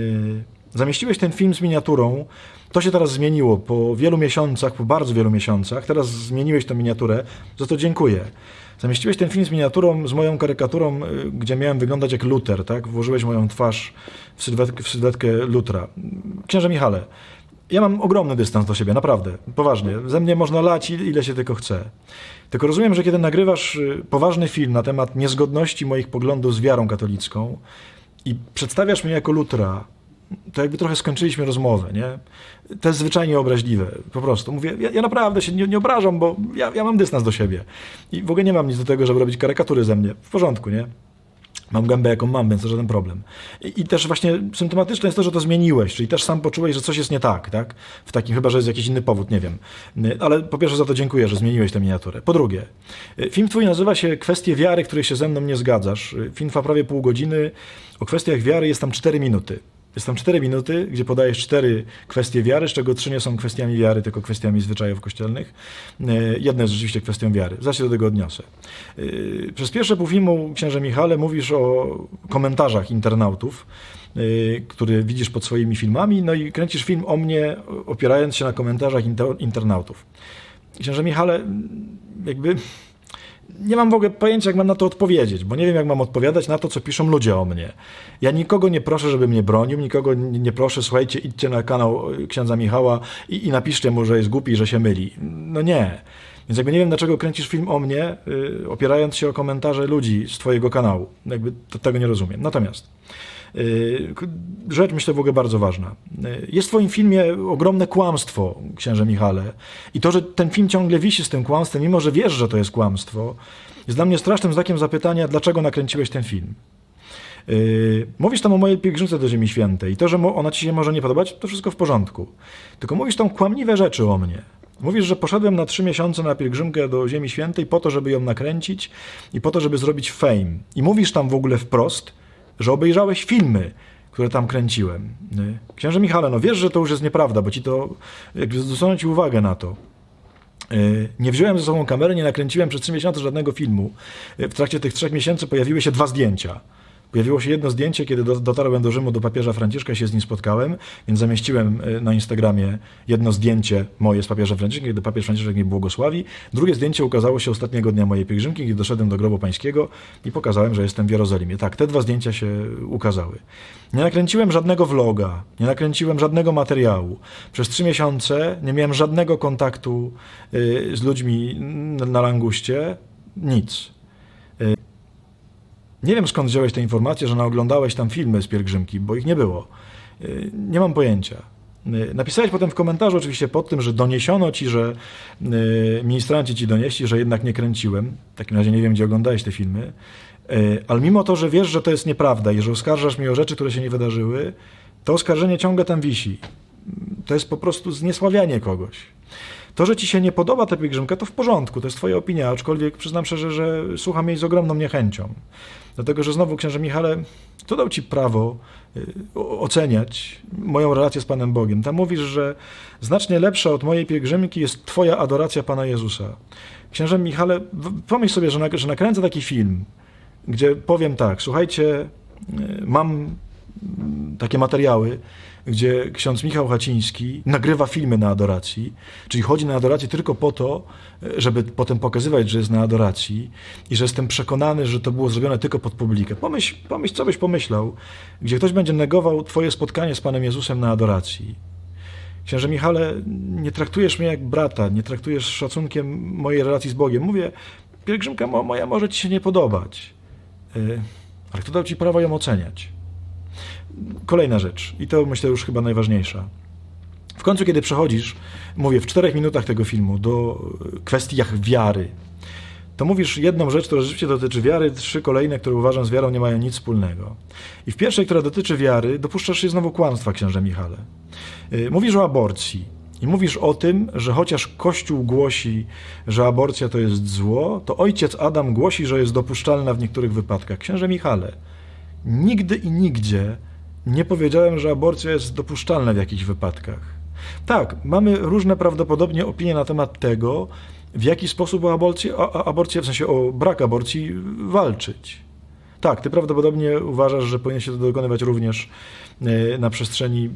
zamieściłeś ten film z miniaturą, to się teraz zmieniło po wielu miesiącach, po bardzo wielu miesiącach, teraz zmieniłeś tę miniaturę, za to dziękuję. Zamieściłeś ten film z miniaturą, z moją karykaturą, gdzie miałem wyglądać jak Luter, tak? Włożyłeś moją twarz w sylwetkę Lutra. Księże Michale, ja mam ogromny dystans do siebie, naprawdę, poważnie. Ze mnie można lać ile się tylko chce. Tylko rozumiem, że kiedy nagrywasz poważny film na temat niezgodności moich poglądów z wiarą katolicką i przedstawiasz mnie jako Lutra, to jakby trochę skończyliśmy rozmowę, nie? To jest zwyczajnie obraźliwe, po prostu. Mówię, ja naprawdę się nie obrażam, bo ja mam dystans do siebie. I w ogóle nie mam nic do tego, żeby robić karykatury ze mnie. W porządku, nie? Mam gębę jaką mam, więc to żaden problem. I też właśnie symptomatyczne jest to, że to zmieniłeś, czyli też sam poczułeś, że coś jest nie tak, tak? W takim, chyba że jest jakiś inny powód, nie wiem. Ale po pierwsze za to dziękuję, że zmieniłeś tę miniaturę. Po drugie, film twój nazywa się Kwestie wiary, których się ze mną nie zgadzasz. Film trwa prawie pół godziny. O kwestiach wiary jest tam 4 minuty. Jest tam 4 minuty, gdzie podajesz 4 kwestie wiary, z czego 3 nie są kwestiami wiary, tylko kwestiami zwyczajów kościelnych. Jedna jest rzeczywiście kwestią wiary. Zaraz się do tego odniosę. Przez pierwsze pół filmu, księże Michale, mówisz o komentarzach internautów, które widzisz pod swoimi filmami, no i kręcisz film o mnie, opierając się na komentarzach internautów. Księże Michale, jakby... Nie mam w ogóle pojęcia, jak mam na to odpowiedzieć, bo nie wiem, jak mam odpowiadać na to, co piszą ludzie o mnie. Ja nikogo nie proszę, żeby mnie bronił, nikogo nie proszę, słuchajcie, idźcie na kanał księdza Michała i napiszcie mu, że jest głupi, że się myli. No nie. Więc jakby nie wiem, dlaczego kręcisz film o mnie, opierając się o komentarze ludzi z twojego kanału. Jakby tego nie rozumiem. Natomiast rzecz, myślę, w ogóle bardzo ważna. Jest w twoim filmie ogromne kłamstwo, księże Michale. I to, że ten film ciągle wisi z tym kłamstwem, mimo że wiesz, że to jest kłamstwo, jest dla mnie strasznym znakiem zapytania, dlaczego nakręciłeś ten film. Mówisz tam o mojej pielgrzymce do Ziemi Świętej. To, że ona ci się może nie podobać, to wszystko w porządku. Tylko mówisz tam kłamliwe rzeczy o mnie. Mówisz, że poszedłem na 3 miesiące na pielgrzymkę do Ziemi Świętej po to, żeby ją nakręcić i po to, żeby zrobić fame. I mówisz tam w ogóle wprost, że obejrzałeś filmy, które tam kręciłem. Księże Michale, no wiesz, że to już jest nieprawda, bo ci to, jakby zwrócono ci uwagę na to. Nie wziąłem ze sobą kamery, nie nakręciłem przez 3 miesiące żadnego filmu. W trakcie tych 3 miesięcy pojawiły się 2 zdjęcia. Pojawiło się jedno zdjęcie, kiedy dotarłem do Rzymu, do papieża Franciszka, się z nim spotkałem, więc zamieściłem na Instagramie jedno zdjęcie moje z papieżem Franciszkiem, kiedy papież Franciszek mnie błogosławi. Drugie zdjęcie ukazało się ostatniego dnia mojej pielgrzymki, kiedy doszedłem do grobu pańskiego i pokazałem, że jestem w Jerozolimie. Tak, te 2 zdjęcia się ukazały. Nie nakręciłem żadnego vloga, nie nakręciłem żadnego materiału. Przez 3 miesiące nie miałem żadnego kontaktu z ludźmi na Languście. Nic. Nie wiem, skąd wziąłeś tę informację, że naoglądałeś tam filmy z pielgrzymki, bo ich nie było. Nie mam pojęcia. Napisałeś potem w komentarzu oczywiście pod tym, że doniesiono ci, że ministranci ci donieśli, że jednak nie kręciłem. W takim razie nie wiem, gdzie oglądałeś te filmy. Ale mimo to, że wiesz, że to jest nieprawda i że oskarżasz mnie o rzeczy, które się nie wydarzyły, to oskarżenie ciągle tam wisi. To jest po prostu zniesławianie kogoś. To, że ci się nie podoba ta pielgrzymka, to w porządku, to jest twoja opinia, aczkolwiek przyznam szczerze, że słucham jej z ogromną niechęcią. Dlatego, że znowu, księże Michale, kto dał ci prawo oceniać moją relację z Panem Bogiem? Tam mówisz, że znacznie lepsza od mojej pielgrzymki jest twoja adoracja Pana Jezusa. Księże Michale, pomyśl sobie, że nakręcę taki film, gdzie powiem tak, słuchajcie, mam takie materiały, gdzie ksiądz Michał Haciński nagrywa filmy na adoracji, czyli chodzi na adorację tylko po to, żeby potem pokazywać, że jest na adoracji i że jestem przekonany, że to było zrobione tylko pod publikę. Pomyśl, co byś pomyślał, gdzie ktoś będzie negował twoje spotkanie z Panem Jezusem na adoracji. Księże Michale, nie traktujesz mnie jak brata, nie traktujesz z szacunkiem mojej relacji z Bogiem. Mówię, pielgrzymka moja może ci się nie podobać, ale kto dał ci prawo ją oceniać? Kolejna rzecz, i to myślę już chyba najważniejsza. W końcu, kiedy przechodzisz, mówię, w 4 minutach tego filmu do kwestiach wiary, to mówisz jedną rzecz, która rzeczywiście dotyczy wiary, 3 kolejne, które uważam z wiarą nie mają nic wspólnego. I w pierwszej, która dotyczy wiary, dopuszczasz się znowu kłamstwa, księże Michale. Mówisz o aborcji i mówisz o tym, że chociaż Kościół głosi, że aborcja to jest zło, to ojciec Adam głosi, że jest dopuszczalna w niektórych wypadkach. Księże Michale, nigdy i nigdzie nie powiedziałem, że aborcja jest dopuszczalna w jakichś wypadkach. Tak, mamy różne prawdopodobnie opinie na temat tego, w jaki sposób o aborcję, w sensie o brak aborcji walczyć. Tak, ty prawdopodobnie uważasz, że powinien się to dokonywać również na przestrzeni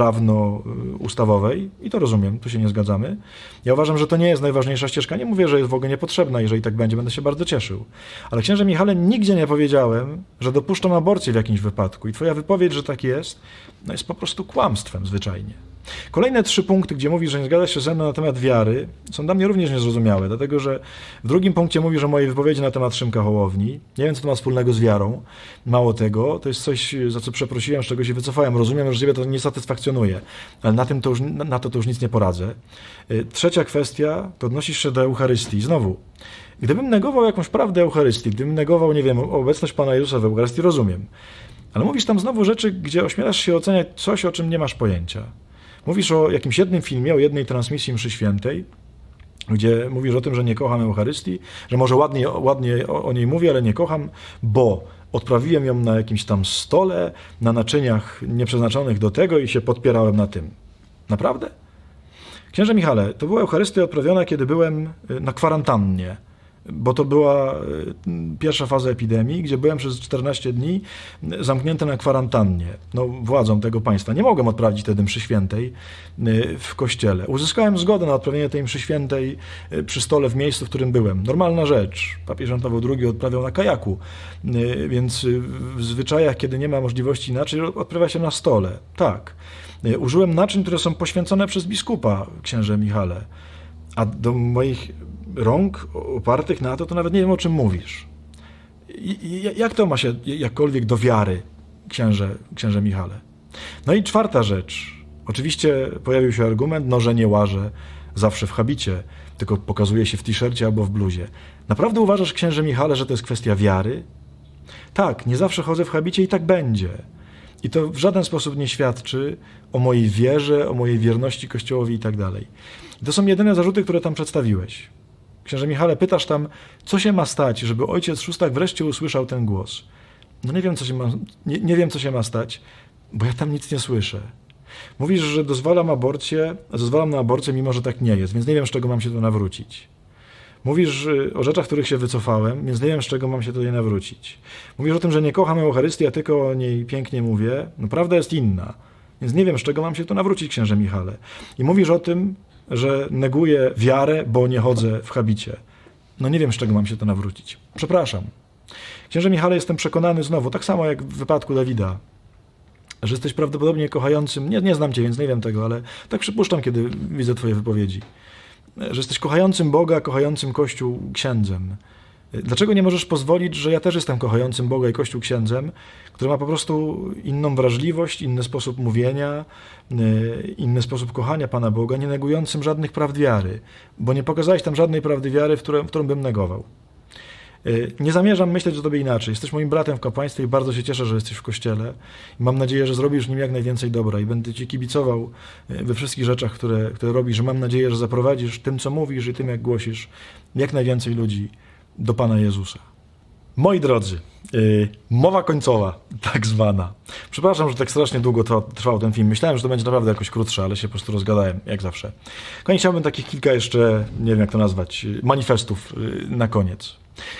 prawno-ustawowej i to rozumiem, tu się nie zgadzamy. Ja uważam, że to nie jest najważniejsza ścieżka. Nie mówię, że jest w ogóle niepotrzebna, jeżeli tak będzie, będę się bardzo cieszył. Ale księże Michale, nigdzie nie powiedziałem, że dopuszczam aborcję w jakimś wypadku i twoja wypowiedź, że tak jest, no jest po prostu kłamstwem zwyczajnie. Kolejne 3 punkty, gdzie mówisz, że nie zgadzasz się ze mną na temat wiary, są dla mnie również niezrozumiałe, dlatego że w drugim punkcie mówisz o mojej wypowiedzi na temat Szymka Hołowni. Nie wiem, co to ma wspólnego z wiarą. Mało tego, to jest coś, za co przeprosiłem, z czego się wycofałem. Rozumiem, że ciebie to nie satysfakcjonuje, ale na to już nic nie poradzę. Trzecia kwestia, to odnosisz się do Eucharystii. Znowu, gdybym negował jakąś prawdę Eucharystii, gdybym negował, nie wiem, obecność Pana Jezusa w Eucharystii, rozumiem. Ale mówisz tam znowu rzeczy, gdzie ośmielasz się oceniać coś, o czym nie masz pojęcia. Mówisz o jakimś jednym filmie, o jednej transmisji mszy świętej, gdzie mówisz o tym, że nie kocham Eucharystii, że może ładnie o niej mówię, ale nie kocham, bo odprawiłem ją na jakimś tam stole, na naczyniach nieprzeznaczonych do tego i się podpierałem na tym. Naprawdę? Księże Michale, to była Eucharystia odprawiona, kiedy byłem na kwarantannie, bo to była pierwsza faza epidemii, gdzie byłem przez 14 dni zamknięty na kwarantannie, władzą tego państwa. Nie mogłem odprawić wtedy mszy świętej w kościele. Uzyskałem zgodę na odprawienie tej mszy świętej przy stole w miejscu, w którym byłem. Normalna rzecz. Papież Jan Paweł II odprawiał na kajaku, więc w zwyczajach, kiedy nie ma możliwości inaczej, odprawia się na stole. Tak. Użyłem naczyń, które są poświęcone przez biskupa, księże Michale. A do moich rąk opartych na to nawet nie wiem, o czym mówisz. Jak to ma się jakkolwiek do wiary, księże Michale? No i 4. rzecz. Oczywiście pojawił się argument, że nie łażę zawsze w habicie, tylko pokazuje się w t-shircie albo w bluzie. Naprawdę uważasz, księże Michale, że to jest kwestia wiary? Tak, nie zawsze chodzę w habicie i tak będzie. I to w żaden sposób nie świadczy o mojej wierze, o mojej wierności Kościołowi i tak dalej. To są jedyne zarzuty, które tam przedstawiłeś. Księże Michale, pytasz tam, co się ma stać, żeby ojciec Szóstak wreszcie usłyszał ten głos. No nie wiem, co się ma stać, bo ja tam nic nie słyszę. Mówisz, że dozwalam na aborcję, mimo że tak nie jest, więc nie wiem, z czego mam się tu nawrócić. Mówisz o rzeczach, których się wycofałem, więc nie wiem, z czego mam się tutaj nawrócić. Mówisz o tym, że nie kocham Eucharystii, a tylko o niej pięknie mówię. No prawda jest inna, więc nie wiem, z czego mam się tu nawrócić, księże Michale. I mówisz o tym, że neguję wiarę, bo nie chodzę w habicie. No nie wiem, z czego mam się to nawrócić. Przepraszam. Księże Michale, jestem przekonany znowu, tak samo jak w wypadku Dawida, że jesteś prawdopodobnie kochającym, nie znam cię, więc nie wiem tego, ale tak przypuszczam, kiedy widzę twoje wypowiedzi, że jesteś kochającym Boga, kochającym Kościół księdzem. Dlaczego nie możesz pozwolić, że ja też jestem kochającym Boga i Kościół księdzem, który ma po prostu inną wrażliwość, inny sposób mówienia, inny sposób kochania Pana Boga, nie negującym żadnych prawd wiary, bo nie pokazałeś tam żadnej prawdy wiary, którą bym negował. Nie zamierzam myśleć o tobie inaczej. Jesteś moim bratem w kapłaństwie i bardzo się cieszę, że jesteś w Kościele. I mam nadzieję, że zrobisz nim jak najwięcej dobra i będę ci kibicował we wszystkich rzeczach, które robisz. Mam nadzieję, że zaprowadzisz tym, co mówisz i tym, jak głosisz, jak najwięcej ludzi do Pana Jezusa. Moi drodzy, mowa końcowa, tak zwana. Przepraszam, że tak strasznie długo trwał ten film. Myślałem, że to będzie naprawdę jakoś krótsze, ale się po prostu rozgadałem, jak zawsze. Chciałbym takich kilka jeszcze, nie wiem jak to nazwać, manifestów na koniec.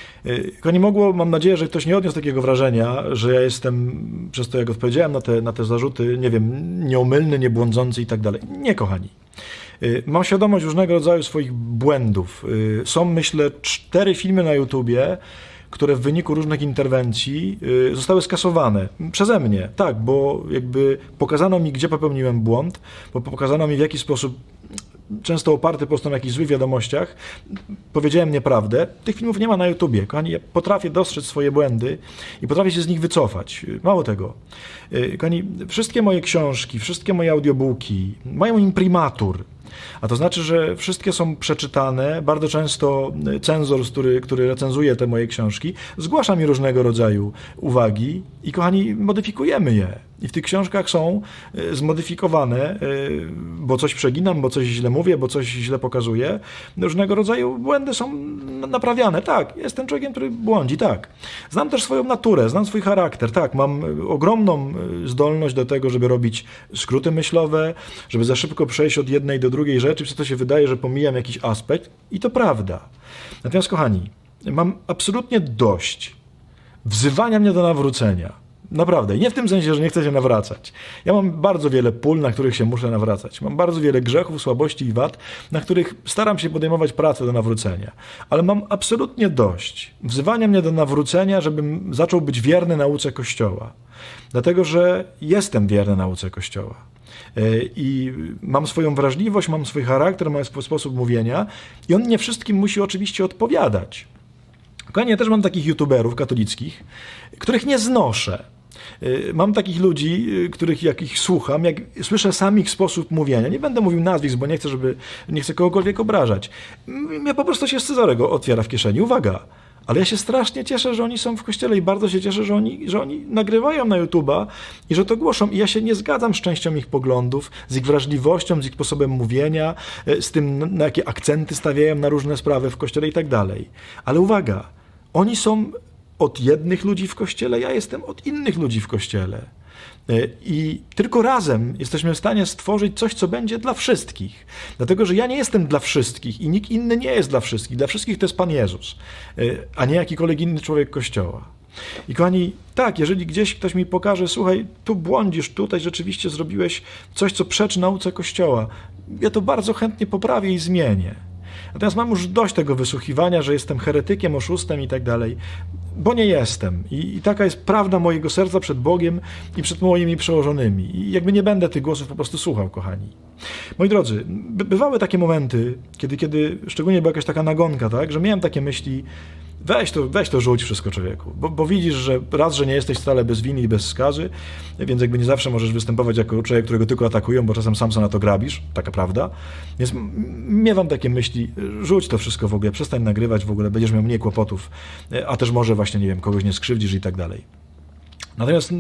Mam nadzieję, że ktoś nie odniósł takiego wrażenia, że ja jestem, przez to jak odpowiedziałem na te zarzuty, nie wiem, nieomylny, niebłądzący i tak dalej. Nie, kochani. Mam świadomość różnego rodzaju swoich błędów. Są, myślę, 4 filmy na YouTubie, które w wyniku różnych interwencji zostały skasowane przeze mnie. Tak, bo jakby pokazano mi, gdzie popełniłem błąd, bo pokazano mi, w jaki sposób, często oparty po prostu na jakichś złych wiadomościach, powiedziałem nieprawdę. Tych filmów nie ma na YouTubie. Kochani, ja potrafię dostrzec swoje błędy i potrafię się z nich wycofać. Mało tego. Kochani, wszystkie moje książki, wszystkie moje audiobooki mają imprimatur. A to znaczy, że wszystkie są przeczytane. Bardzo często cenzor, który recenzuje te moje książki, zgłasza mi różnego rodzaju uwagi i kochani, modyfikujemy je. I w tych książkach są zmodyfikowane, bo coś przeginam, bo coś źle mówię, bo coś źle pokazuję. Różnego rodzaju błędy są naprawiane. Tak, jestem człowiekiem, który błądzi, tak. Znam też swoją naturę, znam swój charakter, tak. Mam ogromną zdolność do tego, żeby robić skróty myślowe, żeby za szybko przejść od jednej do drugiej rzeczy, przez to się wydaje, że pomijam jakiś aspekt i to prawda. Natomiast kochani, mam absolutnie dość wzywania mnie do nawrócenia. Naprawdę. I nie w tym sensie, że nie chcę się nawracać. Ja mam bardzo wiele pól, na których się muszę nawracać. Mam bardzo wiele grzechów, słabości i wad, na których staram się podejmować pracę do nawrócenia. Ale mam absolutnie dość wzywania mnie do nawrócenia, żebym zaczął być wierny nauce Kościoła. Dlatego, że jestem wierny nauce Kościoła. I mam swoją wrażliwość, mam swój charakter, mam swój sposób mówienia i on nie wszystkim musi oczywiście odpowiadać. Kochani, ja też mam takich youtuberów katolickich, których nie znoszę. Mam takich ludzi, jak ich słucham, jak słyszę sam ich sposób mówienia. Nie będę mówił nazwisk, bo nie chcę kogokolwiek obrażać. Mnie po prostu się scyzoryk otwiera w kieszeni. Uwaga! Ale ja się strasznie cieszę, że oni są w kościele i bardzo się cieszę, że oni nagrywają na YouTube'a i że to głoszą. I ja się nie zgadzam z częścią ich poglądów, z ich wrażliwością, z ich sposobem mówienia, z tym, na jakie akcenty stawiają na różne sprawy w kościele i tak dalej. Ale uwaga! Oni są od jednych ludzi w Kościele, ja jestem od innych ludzi w Kościele. I tylko razem jesteśmy w stanie stworzyć coś, co będzie dla wszystkich. Dlatego, że ja nie jestem dla wszystkich i nikt inny nie jest dla wszystkich. Dla wszystkich to jest Pan Jezus, a nie jakikolwiek inny człowiek Kościoła. I kochani, tak, jeżeli gdzieś ktoś mi pokaże, słuchaj, tu błądzisz, tutaj rzeczywiście zrobiłeś coś, co przeczy nauce Kościoła, ja to bardzo chętnie poprawię i zmienię. Natomiast mam już dość tego wysłuchiwania, że jestem heretykiem, oszustem i tak dalej, bo nie jestem. I taka jest prawda mojego serca przed Bogiem i przed moimi przełożonymi. I jakby nie będę tych głosów po prostu słuchał, kochani. Moi drodzy, bywały takie momenty, kiedy szczególnie była jakaś taka nagonka, tak, że miałem takie myśli, weź to rzuć wszystko, człowieku, bo widzisz, że nie jesteś wcale bez winy i bez skazy, więc jakby nie zawsze możesz występować jako człowiek, którego tylko atakują, bo czasem sam na to grabisz, taka prawda. Więc miewam takie myśli, rzuć to wszystko w ogóle, przestań nagrywać w ogóle, będziesz miał mniej kłopotów, a też może właśnie, nie wiem, kogoś nie skrzywdzisz i tak dalej. Natomiast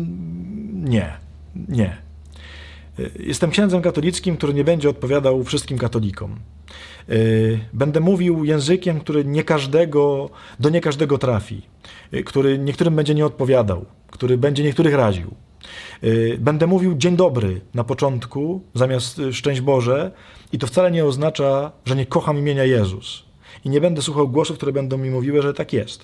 nie. Jestem księdzem katolickim, który nie będzie odpowiadał wszystkim katolikom. Będę mówił językiem, który do nie każdego trafi, który niektórym będzie nie odpowiadał, który będzie niektórych raził. Będę mówił dzień dobry na początku zamiast szczęść Boże i to wcale nie oznacza, że nie kocham imienia Jezus. I nie będę słuchał głosów, które będą mi mówiły, że tak jest.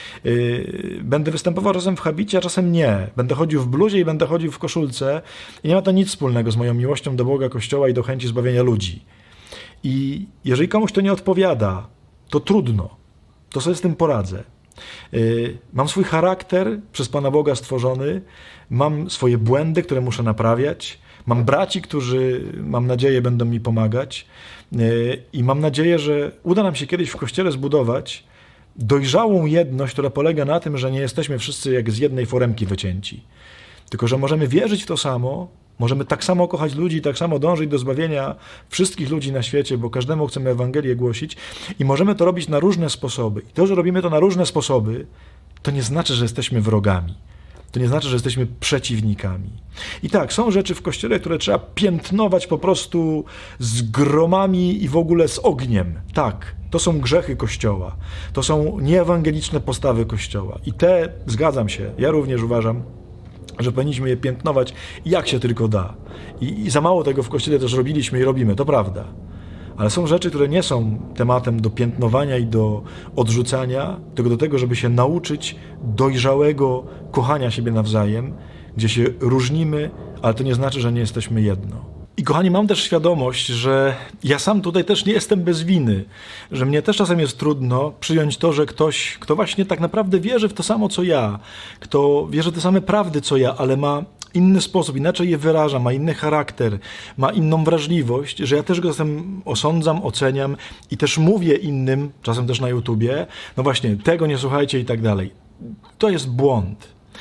Będę występował czasem w habicie, a czasem nie. Będę chodził w bluzie i będę chodził w koszulce i nie ma to nic wspólnego z moją miłością do Boga, Kościoła i do chęci zbawienia ludzi. I jeżeli komuś to nie odpowiada, to trudno. To sobie z tym poradzę. Mam swój charakter przez Pana Boga stworzony, mam swoje błędy, które muszę naprawiać, mam braci, którzy, mam nadzieję, będą mi pomagać i mam nadzieję, że uda nam się kiedyś w Kościele zbudować dojrzałą jedność, która polega na tym, że nie jesteśmy wszyscy jak z jednej foremki wycięci, tylko że możemy wierzyć w to samo, możemy tak samo kochać ludzi, tak samo dążyć do zbawienia wszystkich ludzi na świecie, bo każdemu chcemy Ewangelię głosić i możemy to robić na różne sposoby. I to, że robimy to na różne sposoby, to nie znaczy, że jesteśmy wrogami. To nie znaczy, że jesteśmy przeciwnikami. I tak, są rzeczy w Kościele, które trzeba piętnować po prostu z gromami i w ogóle z ogniem. Tak, to są grzechy Kościoła. To są nieewangeliczne postawy Kościoła. I te, zgadzam się, ja również uważam, że powinniśmy je piętnować jak się tylko da. I za mało tego w Kościele też robiliśmy i robimy, to prawda. Ale są rzeczy, które nie są tematem do piętnowania i do odrzucania, tylko do tego, żeby się nauczyć dojrzałego kochania siebie nawzajem, gdzie się różnimy, ale to nie znaczy, że nie jesteśmy jedno. I kochani, mam też świadomość, że ja sam tutaj też nie jestem bez winy, że mnie też czasem jest trudno przyjąć to, że ktoś, kto właśnie tak naprawdę wierzy w to samo, co ja, kto wierzy w te same prawdy, co ja, ale ma inny sposób, inaczej je wyraża, ma inny charakter, ma inną wrażliwość, że ja też go czasem osądzam, oceniam i też mówię innym, czasem też na YouTubie, no właśnie, tego nie słuchajcie i tak dalej. To jest błąd.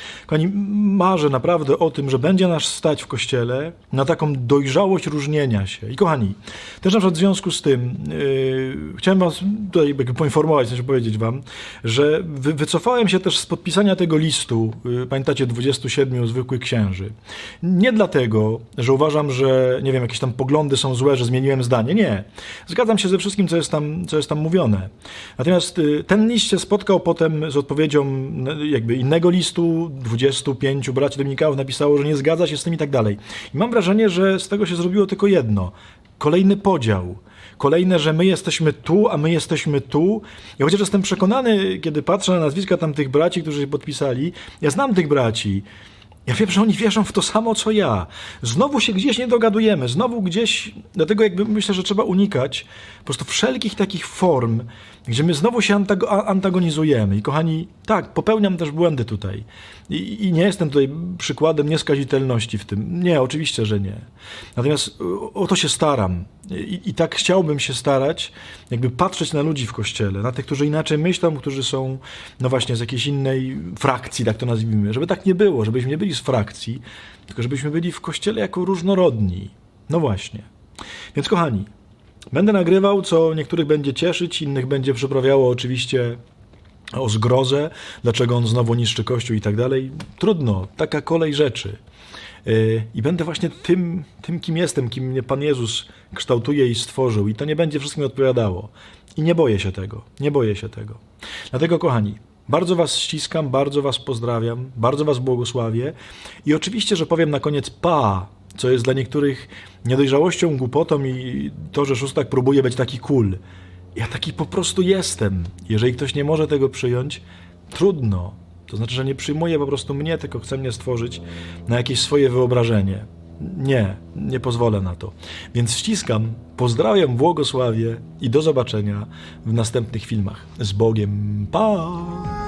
Kochani, marzę naprawdę o tym, że będzie nas stać w Kościele na taką dojrzałość różnienia się. I kochani, też na przykład w związku z tym chciałem was tutaj jakby poinformować, chcę powiedzieć wam, że wycofałem się też z podpisania tego listu, pamiętacie, 27 zwykłych księży. Nie dlatego, że uważam, że nie wiem, jakieś tam poglądy są złe, że zmieniłem zdanie. Nie. Zgadzam się ze wszystkim, co jest tam mówione. Natomiast ten list się spotkał potem z odpowiedzią jakby innego listu, 25 braci Dominikaów napisało, że nie zgadza się z tym i tak dalej. I mam wrażenie, że z tego się zrobiło tylko jedno. Kolejny podział. Kolejne, że my jesteśmy tu, a my jesteśmy tu. Ja chociaż jestem przekonany, kiedy patrzę na nazwiska tamtych braci, którzy się podpisali, ja znam tych braci. Ja wiem, że oni wierzą w to samo, co ja. Znowu się gdzieś nie dogadujemy, znowu gdzieś, dlatego jakby myślę, że trzeba unikać po prostu wszelkich takich form, gdzie my znowu się antagonizujemy. I kochani, tak, popełniam też błędy tutaj. I nie jestem tutaj przykładem nieskazitelności w tym. Nie, oczywiście, że nie. Natomiast o to się staram. I tak chciałbym się starać, jakby patrzeć na ludzi w Kościele, na tych, którzy inaczej myślą, którzy są, no właśnie, z jakiejś innej frakcji, tak to nazwijmy. Żeby tak nie było, żebyśmy nie byli z frakcji, tylko żebyśmy byli w Kościele jako różnorodni. No właśnie. Więc kochani, będę nagrywał, co niektórych będzie cieszyć, innych będzie przyprawiało oczywiście o zgrozę, dlaczego on znowu niszczy Kościół i tak dalej. Trudno, taka kolej rzeczy. I będę właśnie tym, kim jestem, kim mnie Pan Jezus kształtuje i stworzył. I to nie będzie wszystkim odpowiadało. I nie boję się tego. Nie boję się tego. Dlatego, kochani, bardzo was ściskam, bardzo was pozdrawiam, bardzo was błogosławię. I oczywiście, że powiem na koniec pa, co jest dla niektórych niedojrzałością, głupotą i to, że Szóstak próbuje być taki cool. Ja taki po prostu jestem. Jeżeli ktoś nie może tego przyjąć, trudno. To znaczy, że nie przyjmuje po prostu mnie, tylko chce mnie stworzyć na jakieś swoje wyobrażenie. Nie pozwolę na to. Więc ściskam, pozdrawiam, błogosławię i do zobaczenia w następnych filmach. Z Bogiem. Pa!